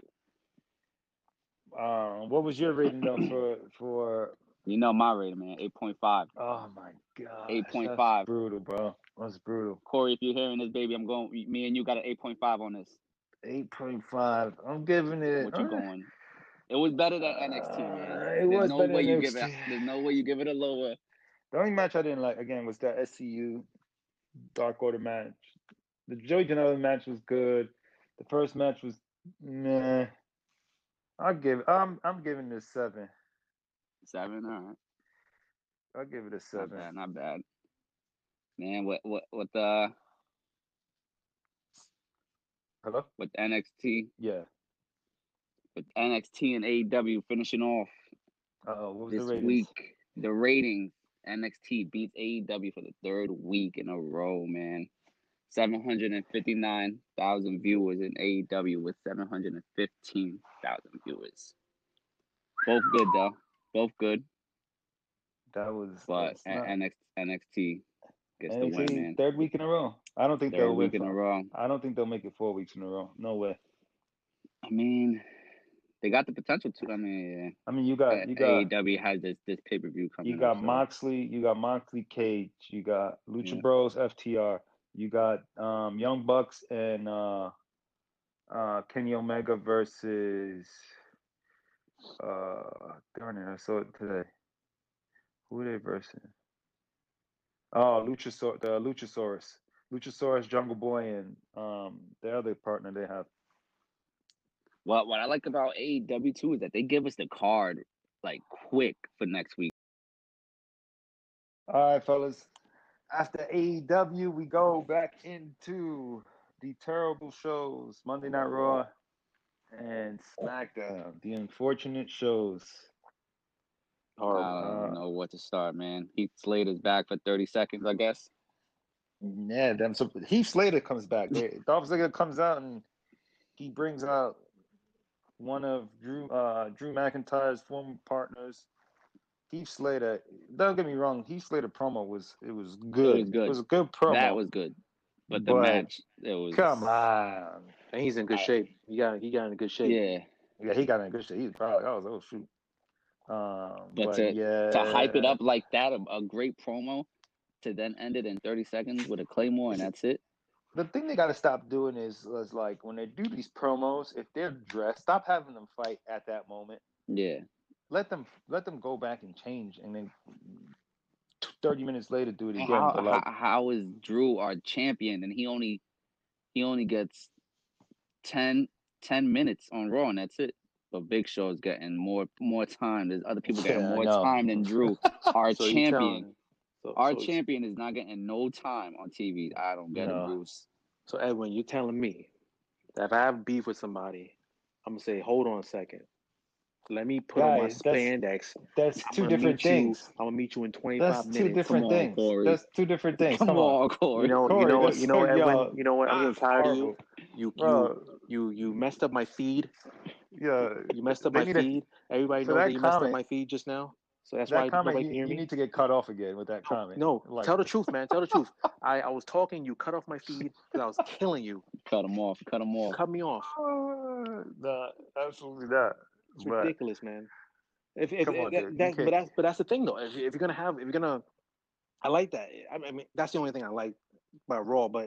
Um, what was your rating though for for? You know my rating, man, eight point five. Oh my god, eight point five. Brutal, bro. That's brutal. Corey, if you're hearing this, baby, I'm going. Me and you got an eight point five on this. Eight point five. I'm giving it. What you uh, going? It was better than N X T, man. Uh, it There's was no better way than you N give X it. T. There's no way you give it a lower. The only match I didn't like again was that S C U Dark Order match. The Joey Janela match was good. The first match was nah. I'll give. I'm I'm giving this seven. Seven, all right. I'll give it a Not seven. bad, not bad. Man, what what what the Hello. with N X T? Yeah. With N X T and A E W finishing off Uh, what was this the ratings? week. The ratings, N X T beats A E W for the third week in a row, man. seven hundred fifty-nine thousand viewers in A E W with seven hundred fifteen thousand viewers. Both good, though. Both good. That was. But that's not, N X T, N X T gets N the X win, T man. third week in a row. I don't think Third they'll win. week in a for- row. I don't think they'll make it four weeks in a row. No way. I mean, they got the potential to. I mean, I mean, you got you yeah. A E got W has this this pay per view coming. you got up, so. Moxley, you got Moxley Cage, you got Lucha Yeah. Bros F T R, you got um Young Bucks and uh uh Kenny Omega versus uh darn it, I saw it today. Who are they versus? Oh, Luchasaur the Luchasaurus. Luchasaurus, Jungle Boy, and um the other partner they have. What what I like about A E W too is that they give us the card like quick for next week. All right, fellas. After A E W, we go back into the terrible shows, Monday Night Raw and SmackDown, the unfortunate shows. I Horrible. don't Uh, know what to start, man. Heath Slater's back for thirty seconds, I guess. Yeah, them. So Heath Slater comes back. They, Dolph Ziggler comes out and he brings out one of Drew uh, Drew McIntyre's former partners, Heath Slater. Don't get me wrong. Heath Slater promo was it was good. It was good. It was a good promo. That was good. But the But match, it was come on. And he's in good I- shape. He got he got in good shape. Yeah. Yeah, he got in good shape. He was probably I was oh shoot. Um, But but, to- yeah, To hype it up like that, a, a great promo, to then end it in thirty seconds with a Claymore and that's it. The thing they got to stop doing is, is like when they do these promos, if they're dressed, stop having them fight at that moment. Yeah. Let them let them go back and change, and then thirty minutes later do it again. How, But like, how how is Drew our champion and he only he only gets ten, ten minutes on Raw and that's it. But Big Show's getting more more time. There's other people getting Yeah, I more know. time than Drew. Our So you champion. telling- So, Our so, champion is not getting no time on T V. I don't get No. it, Bruce. So Edwin, you're telling me that if I have beef with somebody, I'm gonna say, hold on a second. Let me put on my Guys, that's- spandex. that's I'm two gonna different meet you. things. I'm gonna meet you in twenty-five That's two minutes. different Come on, things. Corey. That's two different things. Come, Come on. on, Corey. You know, Corey, you know, that's you know, so- Edwin. yo, You know what? I'm getting that's tired of you. horrible. You, you, Bro, you, you messed up my feed. yeah, You messed up they my need to- feed. Everybody for knows that that you messed up comment- my feed just now. So that's that why comment, nobody you, can hear you me. need to get cut off again with that comment. No, Like- tell the truth, man. Tell the truth. I, I was talking. You cut off my feed because I was killing you. Cut him off. Cut him off. Cut me off. Uh, nah, absolutely not. It's But ridiculous, man. If, if, Come on, that, dude. You that- can't- but that's but that's the thing though. If, you- if you're gonna have, if you're gonna, I like that. I I mean, that's the only thing I like about Raw. But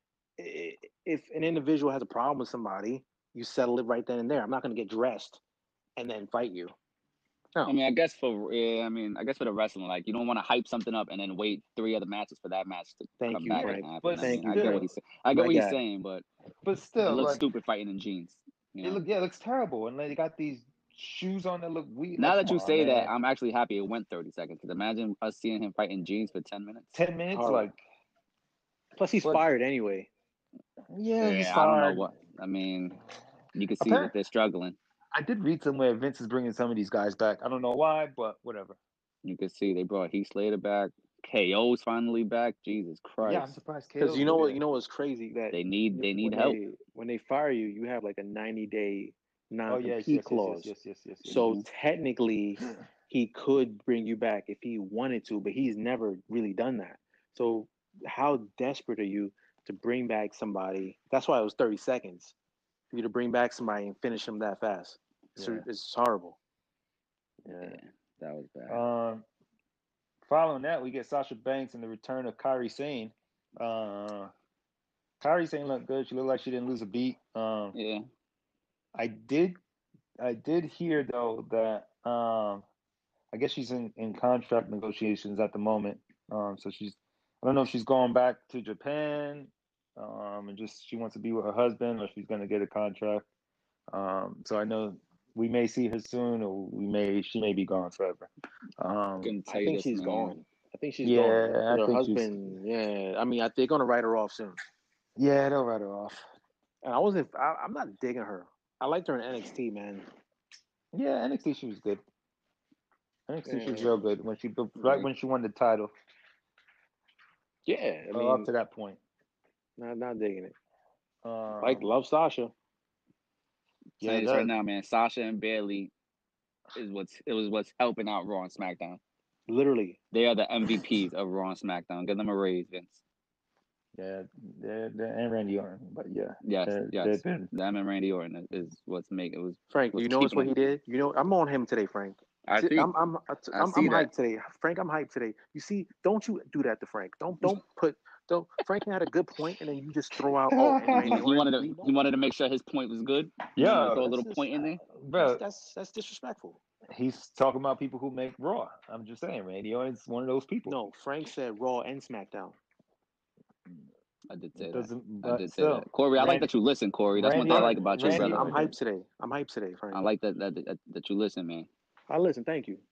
i- if an individual has a problem with somebody, you settle it right then and there. I'm not gonna get dressed and then fight you. No, I mean, I guess for yeah, I mean, I guess for the wrestling, like you don't want to hype something up and then wait three other matches for that match to Thank come you, back Frank. and happen. But I thank mean, I you, get Frank. what he's saying. I get My what he's guy. saying, but but it still, looks like, stupid fighting in jeans. You it know? look yeah, it looks terrible, and they got these shoes on that look weird. Now Like, that you come on, say that, man. I'm actually happy it went thirty seconds. Because imagine us seeing him fight in jeans for ten minutes. ten minutes, Horrible. like plus he's But- fired anyway. yeah, he's I don't know fired. what. I mean, you can see Appar- that they're struggling. I did read somewhere Vince is bringing some of these guys back. I don't know why, but whatever. You can see they brought Heath Slater back. K O's finally back. Jesus Christ. Yeah, I'm surprised. Because you know what, you know what's crazy that They need they need when help. They, when they fire you, you have like a ninety day Oh non-compete yes, yes, yes, clause. yes, yes, yes, yes. So Mhm. technically, he could bring you back if he wanted to, but he's never really done that. So how desperate are you to bring back somebody? That's why it was thirty seconds for you to bring back somebody and finish them that fast. It's, Yeah. it's horrible. Yeah, that was bad. Um, following that, we get Sasha Banks and the return of Kairi Sane. Uh, Kairi Sane looked good. She looked like she didn't lose a beat. Um, yeah. I did, I did hear though that um, I guess she's in, in contract negotiations at the moment. Um, so she's, I don't know if she's going back to Japan, um, and just she wants to be with her husband, or she's going to get a contract. Um, so I know we may see her soon, or we may she may be gone forever. Um, Couldn't tell I you think this, she's man. gone. I think she's Yeah, gone. I Her think she's- husband, yeah. I mean, I, they're gonna write her off soon. yeah, they'll write her off. And I wasn't. I, I'm not digging her. I liked her in N X T, man. Yeah, N X T she was good. N X T she was Yeah. real good when she right when she won the title. Yeah, I uh, mean, up to that point. not not digging it. Um, Like love Sasha. yeah, Saying this that- right now, man. Sasha and Bailey is what's it was what's helping out Raw and SmackDown. Literally. They are the M V Ps of Raw and SmackDown. Give them a raise, Vince. Yeah, they're, they're, and Randy Orton, but yeah, Yes, they're- yes. they've been Them and Randy Orton is, is what's making it was. Frank, What's you notice what he keeping did? You know, I'm on him today, Frank. I See, see. I'm I'm I I'm, see I'm that. hyped today, Frank. I'm hyped today. You see, don't you do that to Frank? Don't don't put don't. Frank had a good point, and then you just throw out. Oh, and Randy He, he Orton, wanted to leave he that? wanted to make sure his point was good. He Yeah, wanted to throw a that's little just- point in there. bro. That's, that's that's disrespectful. He's talking about people who make Raw. I'm just saying, Randy Orton's one of those people. No, Frank said Raw and SmackDown. I did say It that. doesn't, I but did say still, that. Corey, I like Randy, that you listen, Corey. That's one Randy, thing I I'm like about you, Randy see. brother. I'm Orton, hyped today. I'm hyped today, Frank. I like that that that, that you listen, man. I listen. Thank you.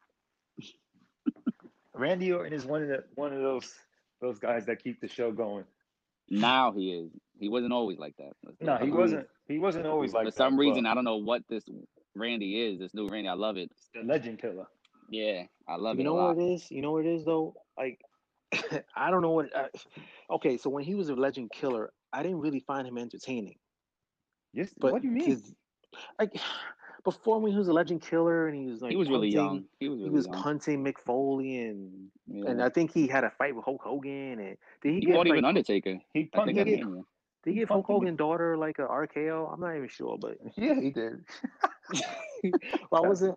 Randy Orton is one of the one of those those guys that keep the show going. Now he is. He wasn't always like that. Let's, No, let's he be honest. wasn't. He wasn't always For like some that. reason, but I don't know what this Randy is. This new Randy, I love it. the legend killer. Yeah, I love You it a know lot. what it is? You know what it is though? Like, I don't know what. I, okay, so when he was a legend killer, I didn't really find him entertaining. Yes. But What do you mean? his, like, before when he was a legend killer and he was like He was really punting, young. He was he really was young. punting Mick Foley and and Yeah. I think he had a fight with Hulk Hogan and did he He get fought even like Undertaker. He I think punted at he it. get Mania. did he He give Hulk punted Hogan's daughter like a R K O? I'm not even sure, but Yeah, he did. well, I wasn't.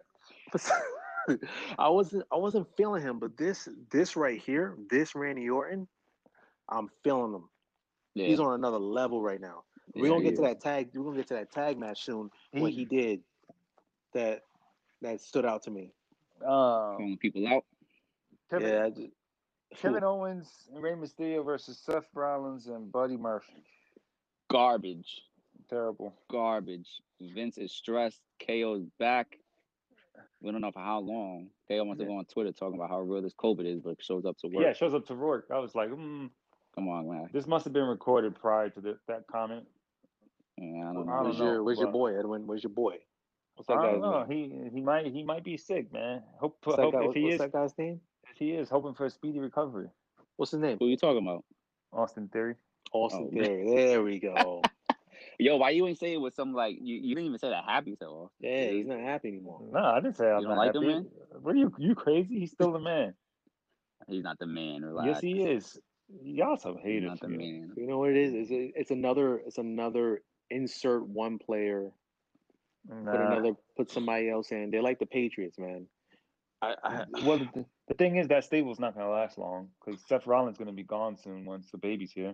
I wasn't. I wasn't feeling him, but this this right here, this Randy Orton, I'm feeling him. Yeah. He's on another level right now. We're Yeah, gonna he get to is. that tag. We're gonna get to that tag match soon. What He- he did, that that stood out to me. Um, Calling people out. Kevin, Yeah, I just, Kevin Owens and Rey Mysterio versus Seth Rollins and Buddy Murphy. Garbage. Terrible. Garbage. Vince is stressed. K O's back. We don't know for how long. K O wants to go on Twitter talking about how real this COVID is, but shows up to work. Yeah, it shows up to work. I was like, mm, Come on, man. this must have been recorded prior to the, that comment. Yeah, I don't I know. don't where's know, your Where's your but- boy Edwin? Where's your boy? What's that I guy's don't know. name? He he might he might be sick, man. Hope What's that hope guy? if What's, he what's is that guy's name? if he is hoping for a speedy recovery. What's his name? Who you talking about? Austin Theory. Austin Oh. Theory. There we go. Yo, why you ain't say it with some like you, you didn't even say that happy so Yeah, he's not happy anymore. No, I didn't say I was You don't not like him, happy. man? What are you you crazy? He's still the man. He's not the man, relax. Yes, he is. Y'all some He's haters. not the here. man. You know what it is? It's, a, it's another. It's another insert one player. Put Nah. another. Put somebody else in. They're like the Patriots, man. I. I Well, the, the thing is that stable's not gonna last long because Seth Rollins gonna be gone soon once the baby's here.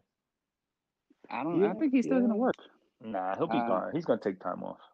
I don't Yeah, I think he's still yeah. gonna work. Nah, he'll be Uh, gone. He's gonna take time off.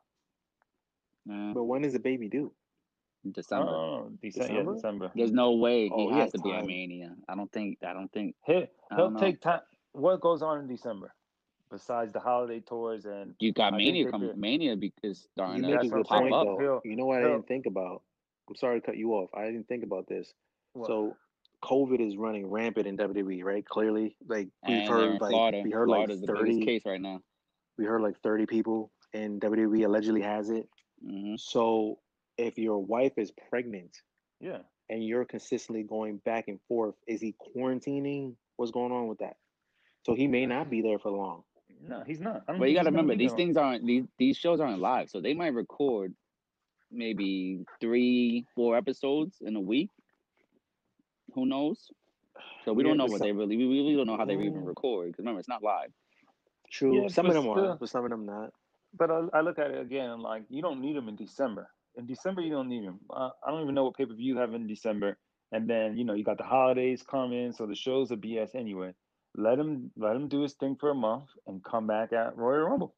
Uh, but when is the baby due? December. Oh, December. Yeah, December? December. There's no way he Oh, he has has to be at time. Mania. I don't think I don't think He'll, I he'll don't know. take time. What goes on in December besides the holiday tours and You got I think Mania they coming. could- Mania be- is starting You to make That's a what good I'm pop saying. point, up. though. He'll- You know what I he'll- didn't think about? I'm sorry to cut you off. I didn't think about this. What? So, COVID is running rampant in W W E, right? Clearly, like we've And they're in heard, like Florida. we heard Florida's like the biggest thirty. case right now. We heard like thirty people in W W E allegedly has it. hmm So, if your wife is pregnant yeah. and you're consistently going back and forth, is he quarantining? What's going on with that? So he may not be there for long. No, he's not. I don't But you think got to he's gonna remember, be these there. things aren't these these shows aren't live, so they might record maybe three, four episodes in a week. Who knows? So we Yeah, don't know but what some- they really we really don't know how they even Yeah. record because remember it's not live. True. Yeah, some but of them still- are, but some of them not. But I, I look at it again. I'm like, you don't need him in December. In December, you don't need him. Uh, I don't even know what pay per view you have in December. And then you know you got the holidays coming, so the shows are B S anyway. Let him let him do his thing for a month and come back at Royal Rumble.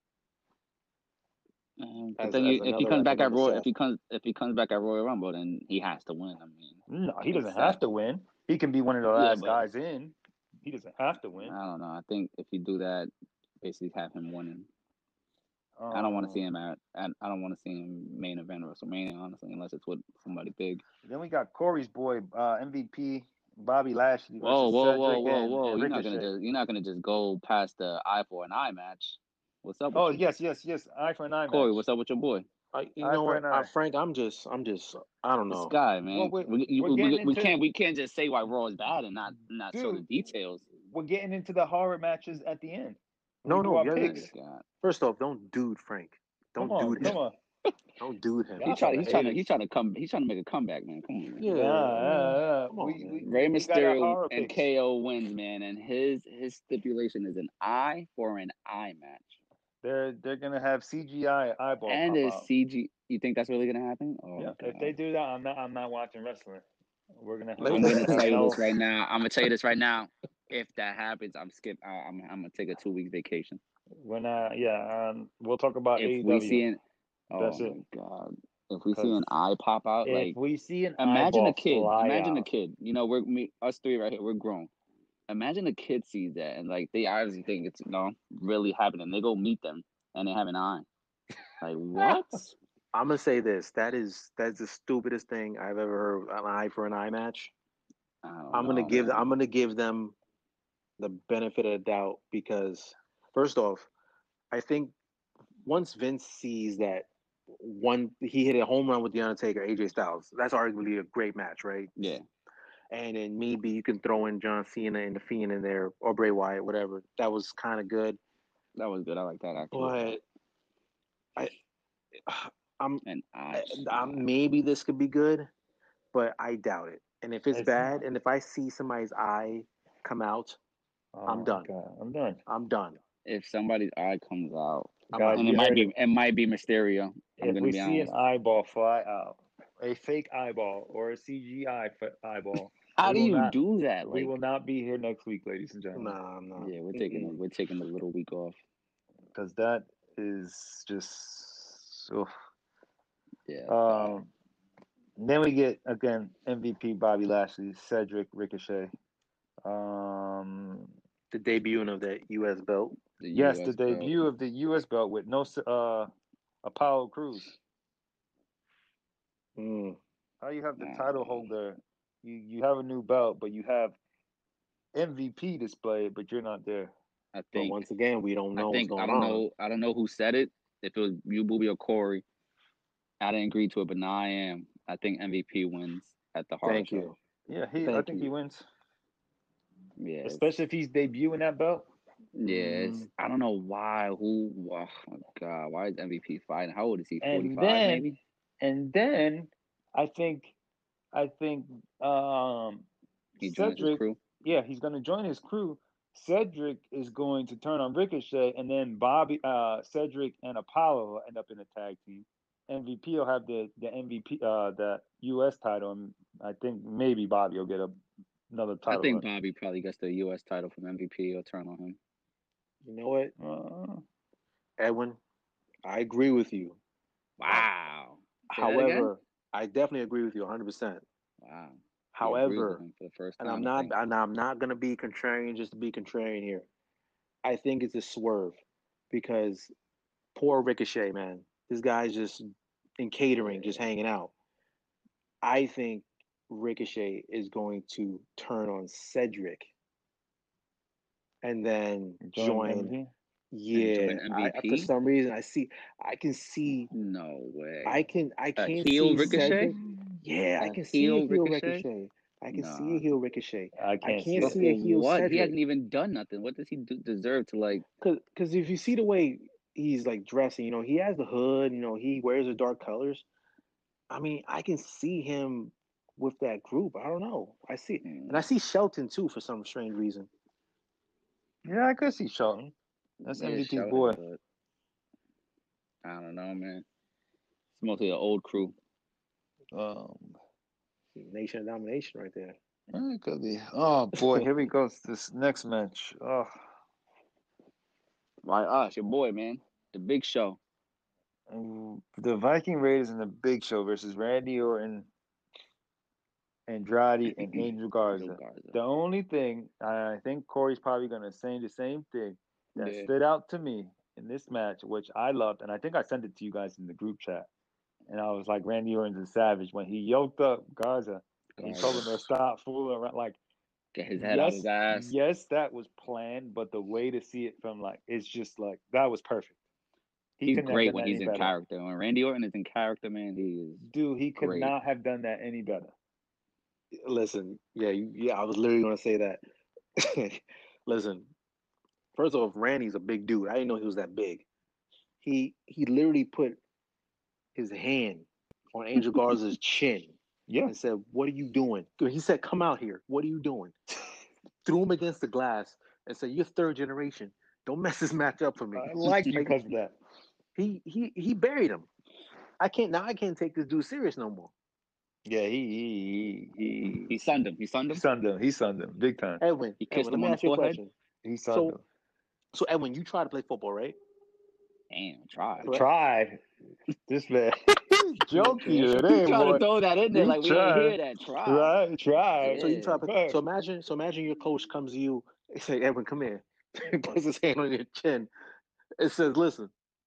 Um, but As- then as you, if he another- comes as back at another Royal, Seth. if he comes if he comes back at Royal Rumble, then he has to win. I mean, No, he Makes doesn't have sense. to win. He can be one of the Yeah, last but- guys in. He doesn't have to win. I don't know. I think if you do that, basically have him winning. I don't want to Um, see him at. I I don't want to see him main event WrestleMania, honestly, unless it's with somebody big. Then we got Corey's boy, uh, M V P Bobby Lashley versus Whoa, whoa, Cedric whoa, whoa, and, whoa! and You're not gonna Ricochet. just you're not gonna just go past the eye for an eye match. What's up? With Oh you? yes, yes, yes. Eye for an eye Corey, match. what's up with your boy? I, you Eye know for what, an uh, eye. Frank? I'm just, I'm just, I don't This know. guy, man. Well, we're- we, you- we're we, getting we, we into- can't we can't just say why Raw is bad and not not show the Dude. details. We're getting into the horror matches at the end. No, We do no, our you're picks. God. First off, don't dude Frank. Don't Come on, dude come him. on. Don't dude him. Y'all He's trying. some He's trying to. haters. He's trying to come. He's trying to make a comeback, man. Come on, man. Yeah, Yeah, yeah, yeah. Come on, we, man. we, Rey we got our Mysterio horror and picks. K O wins, man, and his his stipulation is an eye for an eye match. They're they're gonna have C G I eyeball and pop there's out. C G. You think that's really gonna happen? Oh, Yeah, if God. they do that, I'm not I'm not watching wrestling. We're gonna. Let I'm me- gonna tell you No. this right now. I'm gonna tell you this right now. If that happens, I'm skip. I- I'm I'm gonna take a two week vacation. We're not. Yeah, um, we'll talk about A E If W. we see an, oh That's my it. God, if we see 'Cause an eye pop out, if like we see an imagine eyeball a kid. fly Imagine a out, kid. You know, we're me, us three right here. We're grown. Imagine a kid sees that and like they obviously think it's you know really happening. They go meet them and they have an eye. Like what? I'm gonna say this. That is that's the stupidest thing I've ever heard. An eye for an eye match. I don't I'm gonna know, give man. I'm gonna give them the benefit of the doubt because first off, I think once Vince sees that one he hit a home run with the Undertaker, A J Styles, that's arguably a great match, right? Yeah, And then maybe you can throw in John Cena and the Fiend in there or Bray Wyatt, whatever. That was kind of good, that was good. I like that actually. but I I'm, And I, I, I'm maybe this could be good, but I doubt it. And if it's It's bad, not. and if I see somebody's eye come out, I'm Oh done. God, I'm done. I'm done. if somebody's eye comes out, I'm Guys, out. and it you might heard be it. it might be Mysterio. I'm If gonna we be see an honest. eyeball fly out, a fake eyeball or a C G I f- eyeball, How we do will you not. do that? We Like, will not be here next week, ladies and gentlemen, Nah, nah. yeah, we're taking a, Mm-mm. we're taking a little week off. because that is just. Oof. Yeah, it's bad. Um. Then we get again M V P Bobby Lashley, Cedric Ricochet. Um. The debuting of that U S belt. The Yes, U the S belt. debut of the U S belt with no s- uh Apollo Cruz. Mm. How you have the Nah. title holder, you you have a new belt, but you have M V P displayed, but you're not there. I But think once again, we don't I know what's think I going don't on. know I don't know who said it. If it was you, Booby, or Corey, I didn't agree to it, but now I am. I think M V P wins at the Horror Thank Show. you. Yeah, he. I Thank think you. he wins, Yeah, it's- especially if he's debuting that belt. yeah. It's, Mm. I don't know why. Who? Oh my God! Why is M V P fighting? How old is he? And forty-five, then, maybe. and then, I think, I think, um, He joins his Cedric. crew. Yeah, he's going to join his crew. Cedric is going to turn on Ricochet, and then Bobby, uh, Cedric, and Apollo will end up in a tag team. M V P will have the the M V P, uh, the U S title, and I think maybe Bobby will get a, another I title. think run. Bobby probably gets the U S title from M V P or turn on him. You know what, Uh, Edwin? I agree with you. Wow. Say that again? However, I definitely agree with you one hundred percent. Wow. He agrees with However, him for the first and time. I'm I not think. and I'm not gonna be contrarian just to be contrarian here. I think it's a swerve because poor Ricochet, man. This guy's just in catering, just hanging out. I think Ricochet is going to turn on Cedric and then join join. M V P. Yeah, join I, M V P? for some reason I see, I can see, No way. I can, I A can't heel see Ricochet? Cedric. Yeah, I A can see a heel heel Ricochet? Ricochet. I can see Nah. a heel Ricochet. I I can't see can't But it. see a for heel what? He Cedric. hasn't even done nothing. What does he do, deserve to like? Cause, cause if you see the way he's like dressing, you know, he has the hood, you know, he wears the dark colors. I mean, I can see him with that group. I don't know. I see, Mm, and I see Shelton too for some strange reason. Yeah, I could see Shelton. That's yeah, M V P's Shelton, boy. but I don't know, man. It's mostly an old crew. Um, Nation of Domination right there. it could be. Oh boy, here we go. This next match. Oh, Why us? Your boy, man. The Big Show. the Viking Raiders and the Big Show versus Randy Orton, Andrade, and Angel Garza. Angel Garza. The only thing I think Corey's probably gonna say the same thing that Yeah. stood out to me in this match, which I loved, and I think I sent it to you guys in the group chat. And I was like, Randy Orton's a savage when he yoked up Garza. And he told him to stop fooling around. Like, Get his head yes, out his ass. yes, that was planned, but the way to see it from like, it's just like that was perfect. He He's couldn't have great done when that he's any in better. character. When Randy Orton is in character, man, he is. Dude, he could great. not have done that any better. Listen, yeah, you- yeah, I was literally gonna say that. Listen, first off, Randy's a big dude. I didn't know he was that big. He he literally put his hand on Angel Garza's chin Yeah. and said, "What are you doing?" He said, "Come out here. What are you doing?" Threw him against the glass and said, "You're third generation. Don't mess this match up for me." I like you Like, because of that. he he he buried him. I can't now. I can't take this dude serious no more. Yeah, he he he He sunned him. He sunned he him. sunned him. He sunned him big time. Edwin, He kissed Edwin, let him me on the ask you a forehead. question. He sunned So, him. so Edwin, you try to play football, right? Damn, try. Correct. Tried. This man, jokey You today, trying to boy. throw that in there You like we ain't hear try, that. Try. right? Try. So you try. Yeah. Right. So imagine. So imagine your coach comes to you. He say, "Edwin, come here." He puts his hand on your chin. It says, "Listen,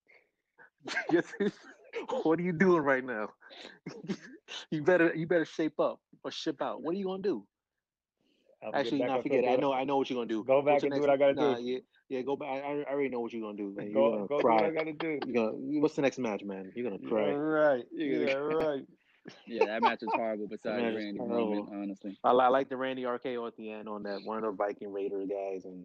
what are you doing right now? you better you better shape up or ship out. What are you gonna do?" I'm Actually, back no, up forget it. I and know I know what you're gonna do. Go back to and do next what I gotta nah, do. yeah, yeah, go back. I, I already know what you're gonna do, man. You're Go gonna go do what I cry. gotta do. You're gonna what's the next match, man? You're gonna Yeah, cry. right. You're Yeah, gonna right. Yeah, that match was horrible That besides match is Randy horrible. moment, honestly. I, I like the Randy R K O at the end on that one of the Viking Raider guys, and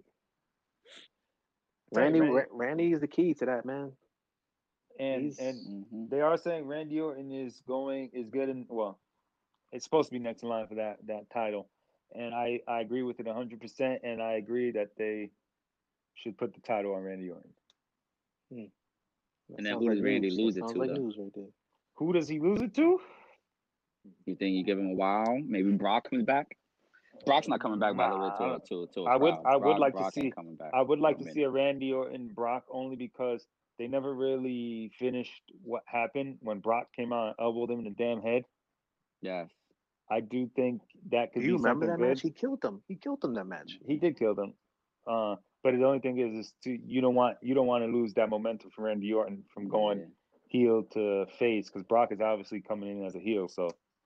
Right, Randy Randy. Ra- Randy is the key to that, man. And He's and hmm they are saying Randy Orton is going is getting well. It's supposed to be next in line for that that title, and I I agree with it one hundred percent. And I agree that they should put the title on Randy Orton. hmm, that And then sounds who like does Randy news. lose That it sounds to, like though? news right there. Who does he lose it to? You think you give him a while? Maybe Brock comes back? Brock's not coming back, by the way, to Nah, a, to, to a I would crowd. I would Brock, like to Brock ain't see coming back I would for a like to see minute. a Randy Orton Brock only because they never really finished what happened when Brock came out and elbowed him in the damn head. Yes. I do think that could Do you be remember something that good. match? He killed them. He killed them that match. He did kill them. Uh, but the only thing is, is to you don't want you don't want to lose that momentum for Randy Orton from going Yeah. heel to face because Brock is obviously coming in as a heel. So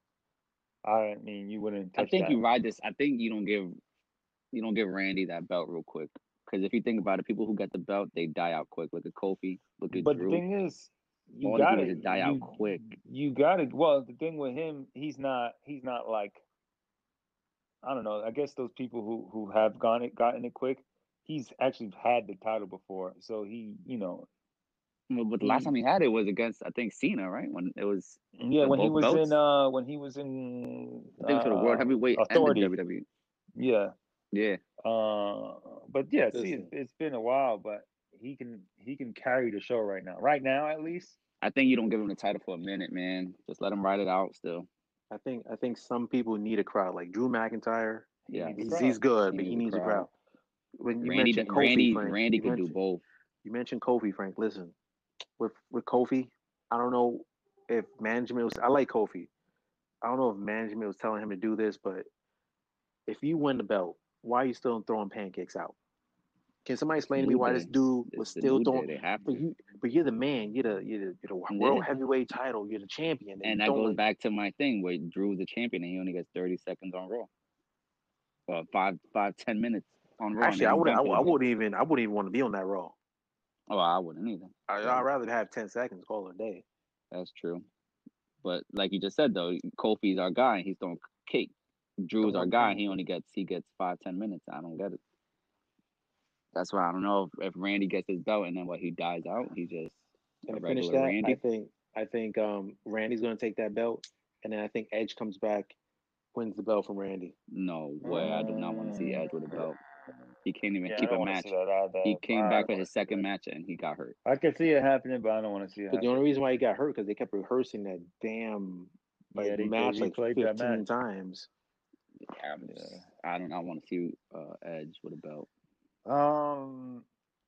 I mean, you wouldn't I touch think that. you ride this. I think you don't give you don't give Randy that belt real quick. Because if you think about it, people who get the belt, they die out quick. Look at Kofi. Look at But Drew. the thing is, you All got they do to is die out you quick. you got to. Well, the thing with him, he's not he's not like I don't know. I guess those people who who have gone it gotten it quick. He's actually had the title before, so he you know Well, but the he last time he had it was against, I think, Cena, right? When it was yeah the when he both was belts. in uh when he was in I think it was for the World uh Heavyweight and the Authority. W W E. Yeah. Yeah. Uh, but yeah, see, Listen. it's, it's been a while, but he can he can carry the show right now. Right now, at least. I think you don't give him the title for a minute, man. Just let him ride it out still. I think I think some people need a crowd. Like Drew McIntyre, He Yeah. needs a he's, crowd. he's good, He but he needs a needs a crowd. crowd. When you Randy, mentioned Kofi, Randy, Frank, Randy you could do mentioned, both. you mentioned Kofi, Frank. Listen, with with Kofi, I don't know if management was. I like Kofi. I don't know if management was telling him to do this, but if you win the belt, why are you still throwing pancakes out? Can somebody explain to me New why Day. this dude It's was the still New throwing? Day. They have But to. you, but you're the man. You're the you're the, you're the world Yeah. heavyweight title. You're the champion. And that goes back to my thing where Drew's the champion and he only gets thirty seconds on Raw. Well, five, five, ten minutes on Raw. Actually, and I then he's wouldn't. I, done for the I day. wouldn't even. I wouldn't even want to be on that Raw. Oh, I wouldn't either. I, So I'd rather have ten seconds. Call it a day. that's true. But like you just said though, Kofi's our guy and he's throwing cake. Drew's our guy and he only gets he gets five, ten minutes. I don't get it. That's why I don't know if, if Randy gets his belt and then what he dies out, he just And a to finish regular that, Randy. I think I think um, Randy's going to take that belt, and then I think Edge comes back, wins the belt from Randy. No way. I do not want to see Edge with a belt. He can't even Yeah, I keep don't a want to match. see that either. He came I back don't for wanna his see second that. match and he got hurt. I can see it happening, but I don't want to see it But the happen. only reason why he got hurt because they kept rehearsing that damn like Yeah, they- they match like replayed that fifteen match. times. I'm just, I do not want to see uh, Edge with a belt. Um,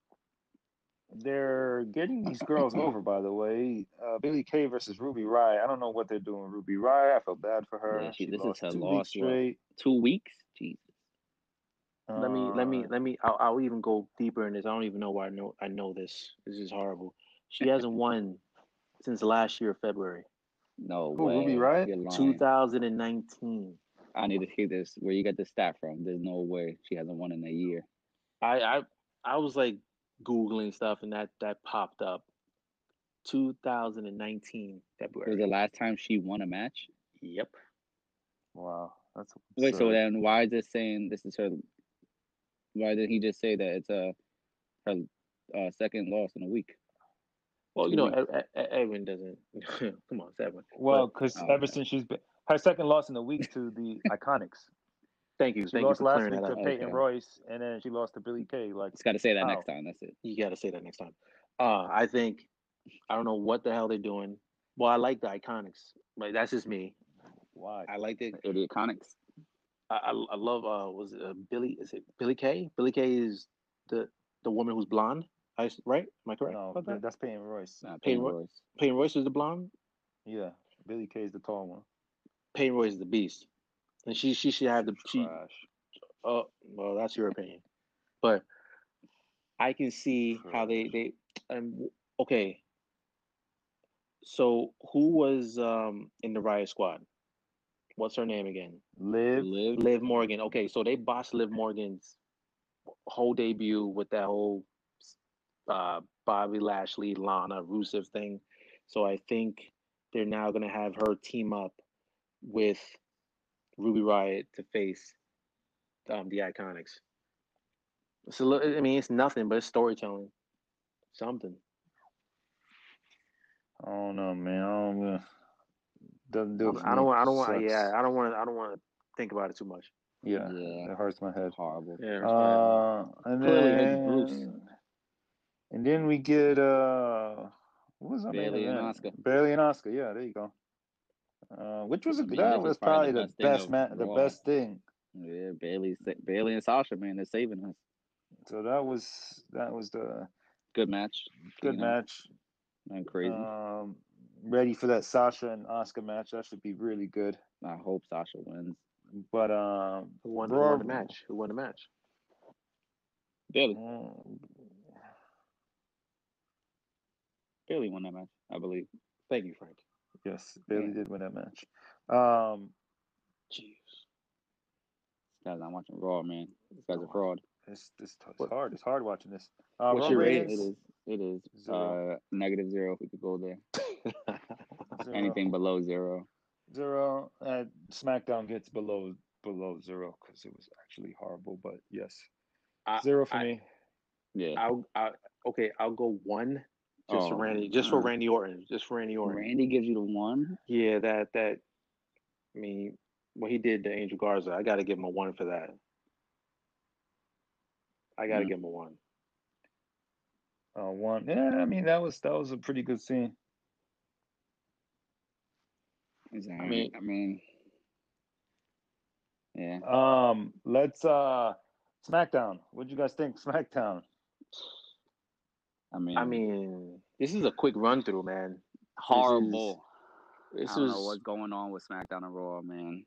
they're getting these girls over, by the way. Uh, Billie Kay versus Ruby Riott. I don't know what they're doing. Ruby Riott, I feel bad for her. Yeah, she, she this lost is her two loss. weeks What, straight. two weeks? Jesus. Let me let me Uh, let me. I'll, I'll even go deeper in this. I don't even know why I know I know this. This is horrible. She hasn't won since last year, February, No Who, way. Ruby Riott? You're lying. two thousand nineteen. I need to hear this. Where you get the stat from? There's no way she hasn't won in a year. I I I was like googling stuff and that that popped up. two thousand nineteen Was February. the last time she won a match? Yep. wow, that's Wait, so absurd. then why is it saying this is her? Why did he just say that it's a her uh, second loss in a week? Well, Two you know, weeks. Ed- Ed- Edwin doesn't. Come on, it's Edwin. Well, But, because Oh, ever okay. since she's been her second loss in the week to the Iconics. thank you, She thank you lost for last clearing week that to up. Peyton Okay. Royce, and then she lost to Billie Kay. Like, Just got to say that how? next time. That's it. You got to say that next time. Uh, I think I don't know what the hell they're doing. Well, I like the Iconics. Like that's just me. Why? I like it. Idiot Conics. I, I I love. Uh, was it uh, Billy? Is it Billie Kay? Billie Kay is the the woman who's blonde. I s- right? Am I correct No, about that? that's Peyton Royce. Nah, Peyton Peyton Roy- Royce. Peyton Royce is the blonde. Yeah, Billy Kay is the tall one. Peyton Royce is the beast, and she she should have the she. Trash. Oh, well, that's your opinion, but I can see how they they um okay. So who was um in the Riot Squad? What's her name again? Liv. Liv. Liv Morgan. Okay, so they botched Liv Morgan's whole debut with that whole uh, Bobby Lashley, Lana, Rusev thing. So I think they're now going to have her team up with Ruby Riott to face um, the Iconics. So I mean, it's nothing but it's storytelling. Something. I don't know, man. I don't know. Doesn't do I it don't. for I me. don't. I don't want. Sucks. Yeah, I don't want. I don't want to think about it too much. Yeah, Yeah. it hurts my head. Horrible. Yeah. it's bad. Uh, and Clearly hurts then Bruce. and then we get uh, what was our main Bailey and event? Asuka. Bailey and Oscar. Yeah, there you go. Uh, which was a, I mean, that this was is probably probably the the best thing best of man, the Raw. best thing. Yeah, Bailey, Bailey and Sasha, man, they're saving us. So that was that was the Good match. good you know, match. And crazy. Um, ready for that Sasha and Oscar match. That should be really good. I hope Sasha wins. But um, Who won, who Raw- won the match? Who won the match? Bailey. Mm, Bailey won that match, I believe. Thank you, Frank. yes, Bailey Yeah. did win that match. Um, Jeez. This guy's not watching Raw, man. This guy's a fraud. it's it's, it's What- hard. It's hard watching this. Uh, what's Raw your It rating? ratings, is. It is. Zero. Uh, negative zero if we could go there. zero. Anything below zero. Zero. Uh, SmackDown gets below below zero because it was actually horrible. But yes, I, zero for I, me. Yeah. I'll, I, okay, I'll go one just for Oh, Randy, just for uh, Randy Orton, just for Randy Orton. Randy gives you the one. Yeah, that that. I mean, what he did to Angel Garza, I got to give him a one for that. I got to Mm. give him a one. Uh, one. Yeah, I mean that was that was a pretty good scene. I mean- I mean, yeah. Um, let's uh, SmackDown. What'd you guys think? SmackDown. I mean, I mean, this is a quick run through, man. horrible. This I don't was know what's going on with SmackDown and Raw, man.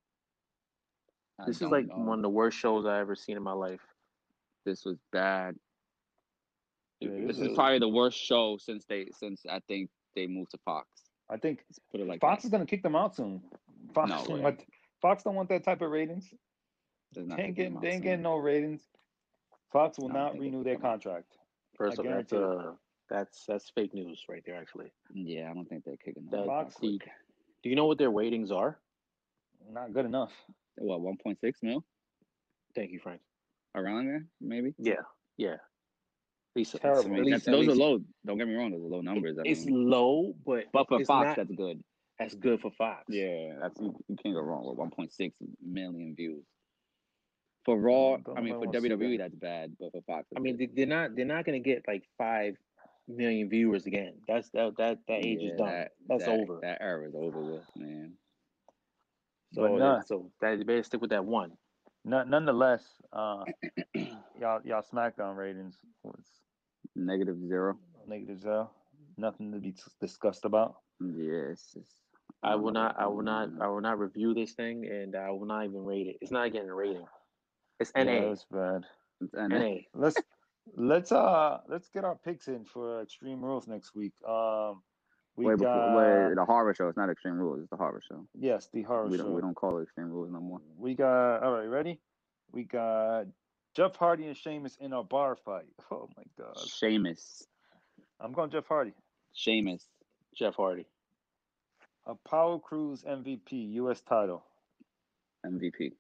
I this is don't like know. one of the worst shows I ever seen in my life. This was bad. Yeah, This this is is- probably the worst show since they since I think they moved to Fox. I think Let's put it like Fox that. is gonna kick them out soon. Fox No don't way. want Fox don't want that type of ratings. They're not They ain't kicking getting them they out ain't soon. getting no ratings. Fox will I don't not think they renew kick their them out. contract. First I of all, that's guarantee it. uh that's that's fake news right there. Actually, Yeah, I don't think they're kicking them That- out. Fox- that quick. do you know what their ratings are? Not good enough. What, one point six mil? Thank you, Frank. Around there, maybe? Yeah, yeah. Lisa, Terrible. I at mean, least, that's, at those are least- low. Don't get me wrong, those are low numbers. I It's mean, low, but but for it's Fox, not, that's good. that's good for Fox. Yeah, that's you, you can't go wrong with one point six million views. For Raw, don't I mean, nobody for wanna see W W E, that. that's bad, but for Fox, I mean, they- they're not they're not gonna get like five million viewers again. That's that that that age is done. That, That's that, over. That era is over with, man. So But nah. that, so that you better stick with that one. None, nonetheless, uh, y'all y'all SmackDown ratings was Negative zero. negative zero. Nothing to be t- discussed about. Yeah, it's just. I don't will know not what's I will going not on. I will not review this thing, and I will not even rate it. It's not getting a rating. It's Yeah, N A. that's bad. It's N N A. A. Let's let's uh let's get our picks in for Extreme Rules next week. Um, we Wait, got before, wait, the horror show. It's not Extreme Rules. It's the horror show. yes, the horror we show. don't we don't call it Extreme Rules no more. We got all right. Ready? We got Jeff Hardy and Sheamus in a bar fight. Oh my god! Sheamus. I'm going Jeff Hardy. Sheamus. Jeff Hardy. Apollo Crews M V P U S title. M V P.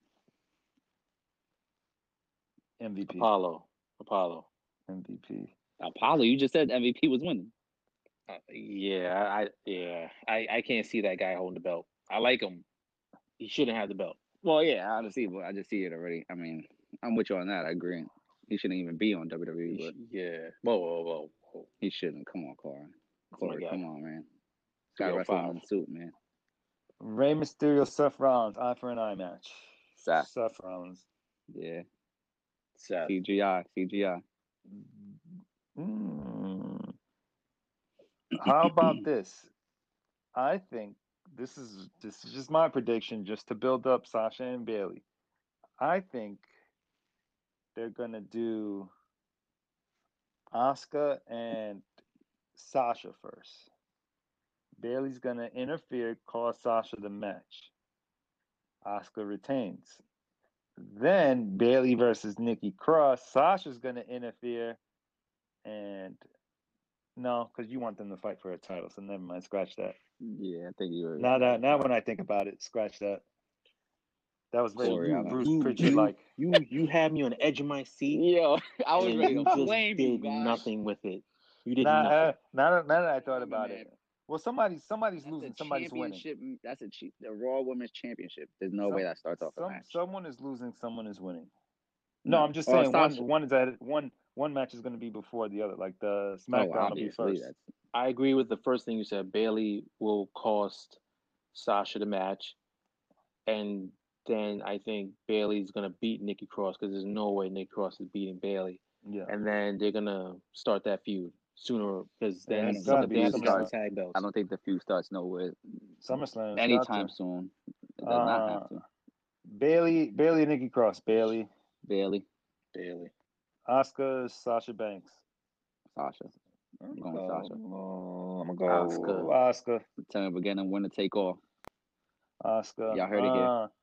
M V P. Apollo. Apollo. M V P. Apollo. You just said M V P was winning. Uh, yeah, I, I yeah I I can't see that guy holding the belt. I like him. He shouldn't have the belt. Well, yeah, I just see, but I just see it already. I mean, I'm with you on that. I agree. He shouldn't even be on W W E, He but sh- yeah. Whoa, whoa, whoa, whoa. he shouldn't. Come on, Corey. Oh my Corey, God. come on, man. Guy three oh wrestling five. in the suit, man. Rey Mysterio, Seth Rollins, eye for an eye match. Seth. Seth Rollins. Yeah. Seth. C G I. C G I. Mm, how about this? I think this is this is just my prediction, just to build up Sasha and Bailey. I think they're gonna do Asuka and Sasha first. Bailey's gonna interfere, cause Sasha the match. Asuka retains. Then Bailey versus Nikki Cross. Sasha's gonna interfere, and no, because you want them to fight for a title, so never mind. Scratch that. Yeah, I think you were. Now that now when I think about it, scratch that. That was very Sorry, you, Alan. Bruce You, Pritchard you, like. you, you had me on the edge of my seat, Yo, I was and ready you to just flame you, did guys. nothing with it. You did Nah, nothing. uh, now, that, now that I thought Hey, about man. it, well, somebody's somebody's That's losing, a somebody's winning. championship. That's a cheap, the Raw Women's Championship. There's no Some- way that starts off a Some match. someone is losing, someone is winning. No, No. I'm just Oh, saying one Sasha. one is at one one match is going to be before the other. Like the Oh, SmackDown will be obviously, first. that's I agree with the first thing you said. Bailey will cost Sasha the match, and then I think Bailey's gonna beat Nikki Cross because there's no way Nikki Cross is beating Bailey, Yeah, and then they're gonna start that feud sooner because Yeah, then it's some gotta of be they have to get SummerSlam. the tag belts. I don't think the feud starts nowhere SummerSlam. it's got anytime to. soon. It does Uh, not have to. Bailey, Bailey, and Nikki Cross. Bailey, Bailey, Bailey. Asuka, Sasha Banks. Sasha. I'm going with Oh, Sasha. I'm gonna go Asuka. Asuka. Tell me we're getting a winner take all. Asuka. Y'all heard it here. Uh,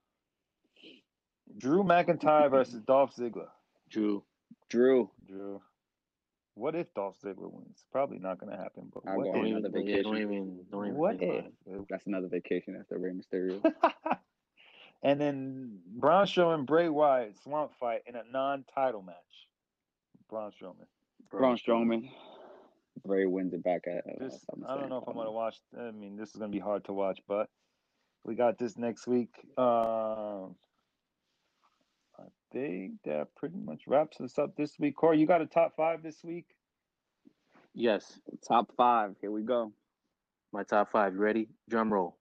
Drew McIntyre versus Dolph Ziggler. Drew. Drew. Drew. What if Dolph Ziggler wins? Probably not going to happen. But I'll what go Don't on if? even, another yeah, don't vacation. even, don't even What think about if? it. That's another vacation after Rey Mysterio. And then Braun Strowman, Bray Wyatt, Swamp Fight in a non-title match. Braun Strowman. Braun Strowman. Bray wins it back at. Uh, This, I don't know if I'm going to watch. I mean, this is going to be hard to watch, but we got this next week. Um, I think that pretty much wraps us up this week. Corey, you got a top five this week? Yes, Top five. Here we go. my top five. You ready? Drum roll.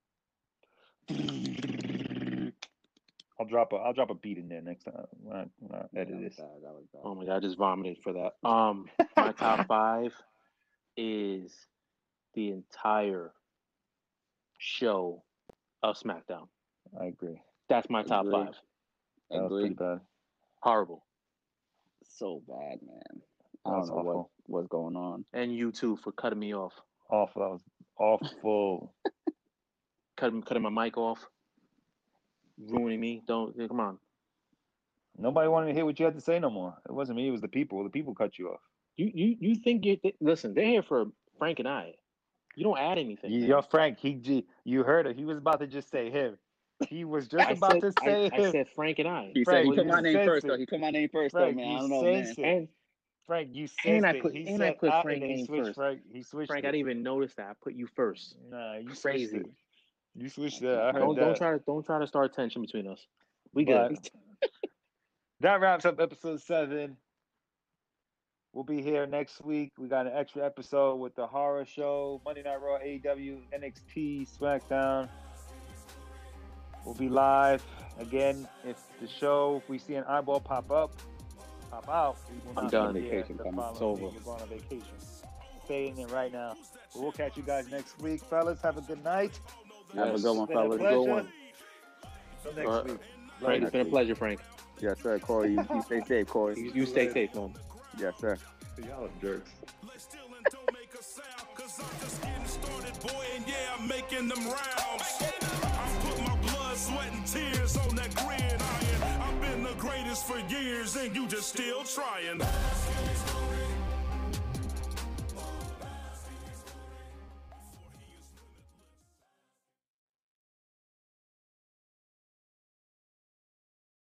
I'll drop a I'll drop a beat in there next time when I, when I edit That was this. bad, that was bad. Oh my god, I just vomited for that. Um, my top five is the entire show of SmackDown. I agree. That's my top Agree. five. That was Agree. pretty bad. Horrible. So bad, man. That I don't was know what, awful. what's going on. And you too for cutting me off. Awful. That was awful. Cutting cutting my mic off. Ruining me. Don't come on. Nobody wanted to hear what you had to say no more. It wasn't me. It was the people. The people cut you off. You you you think you th- listen, they're here for Frank and I. You don't add anything. You, man. yo, Frank, he G, you heard it. He was about to just say him. He was just I about said, to say I, him. I said Frank and I. He Frank, said he put you my name sensed first it. though. He put my name first Frank, though, man. you I don't know, man. sensed it. And Frank, you sensed and I it. put He and said I put out, Frank and then he name switched first. Frank. He switched Frank, it. I didn't even notice that. I put you first. Nah, you switched Crazy. it. You switched that. I heard Don't that. don't try to don't try to start tension between us. We But good. that wraps up episode seven. We'll be here next week. We got an extra episode with the horror show, Monday Night Raw, A E W, N X T, SmackDown. We'll be live again. If the show, if we see an eyeball pop up, pop out, we will I'm not done. be here Vacation the coming. following It's over. week. We're going on vacation. Saying it right now. But we'll catch you guys next week, fellas. Have a good night. Have a Yes. good one, It's been a fellas. pleasure. Good one. Till next Uh, week. Frank, it's been a pleasure, Frank. Yes, sir. Corey, you, you stay safe, Corey. You, you stay safe, man. Yes, sir. Y'all are jerks. Let's still and don't make a sound, cause I'm just getting started, boy, and yeah, I'm making them rounds. I put my blood, sweat, and tears on that gridiron. I've been the greatest for years, and you just still trying.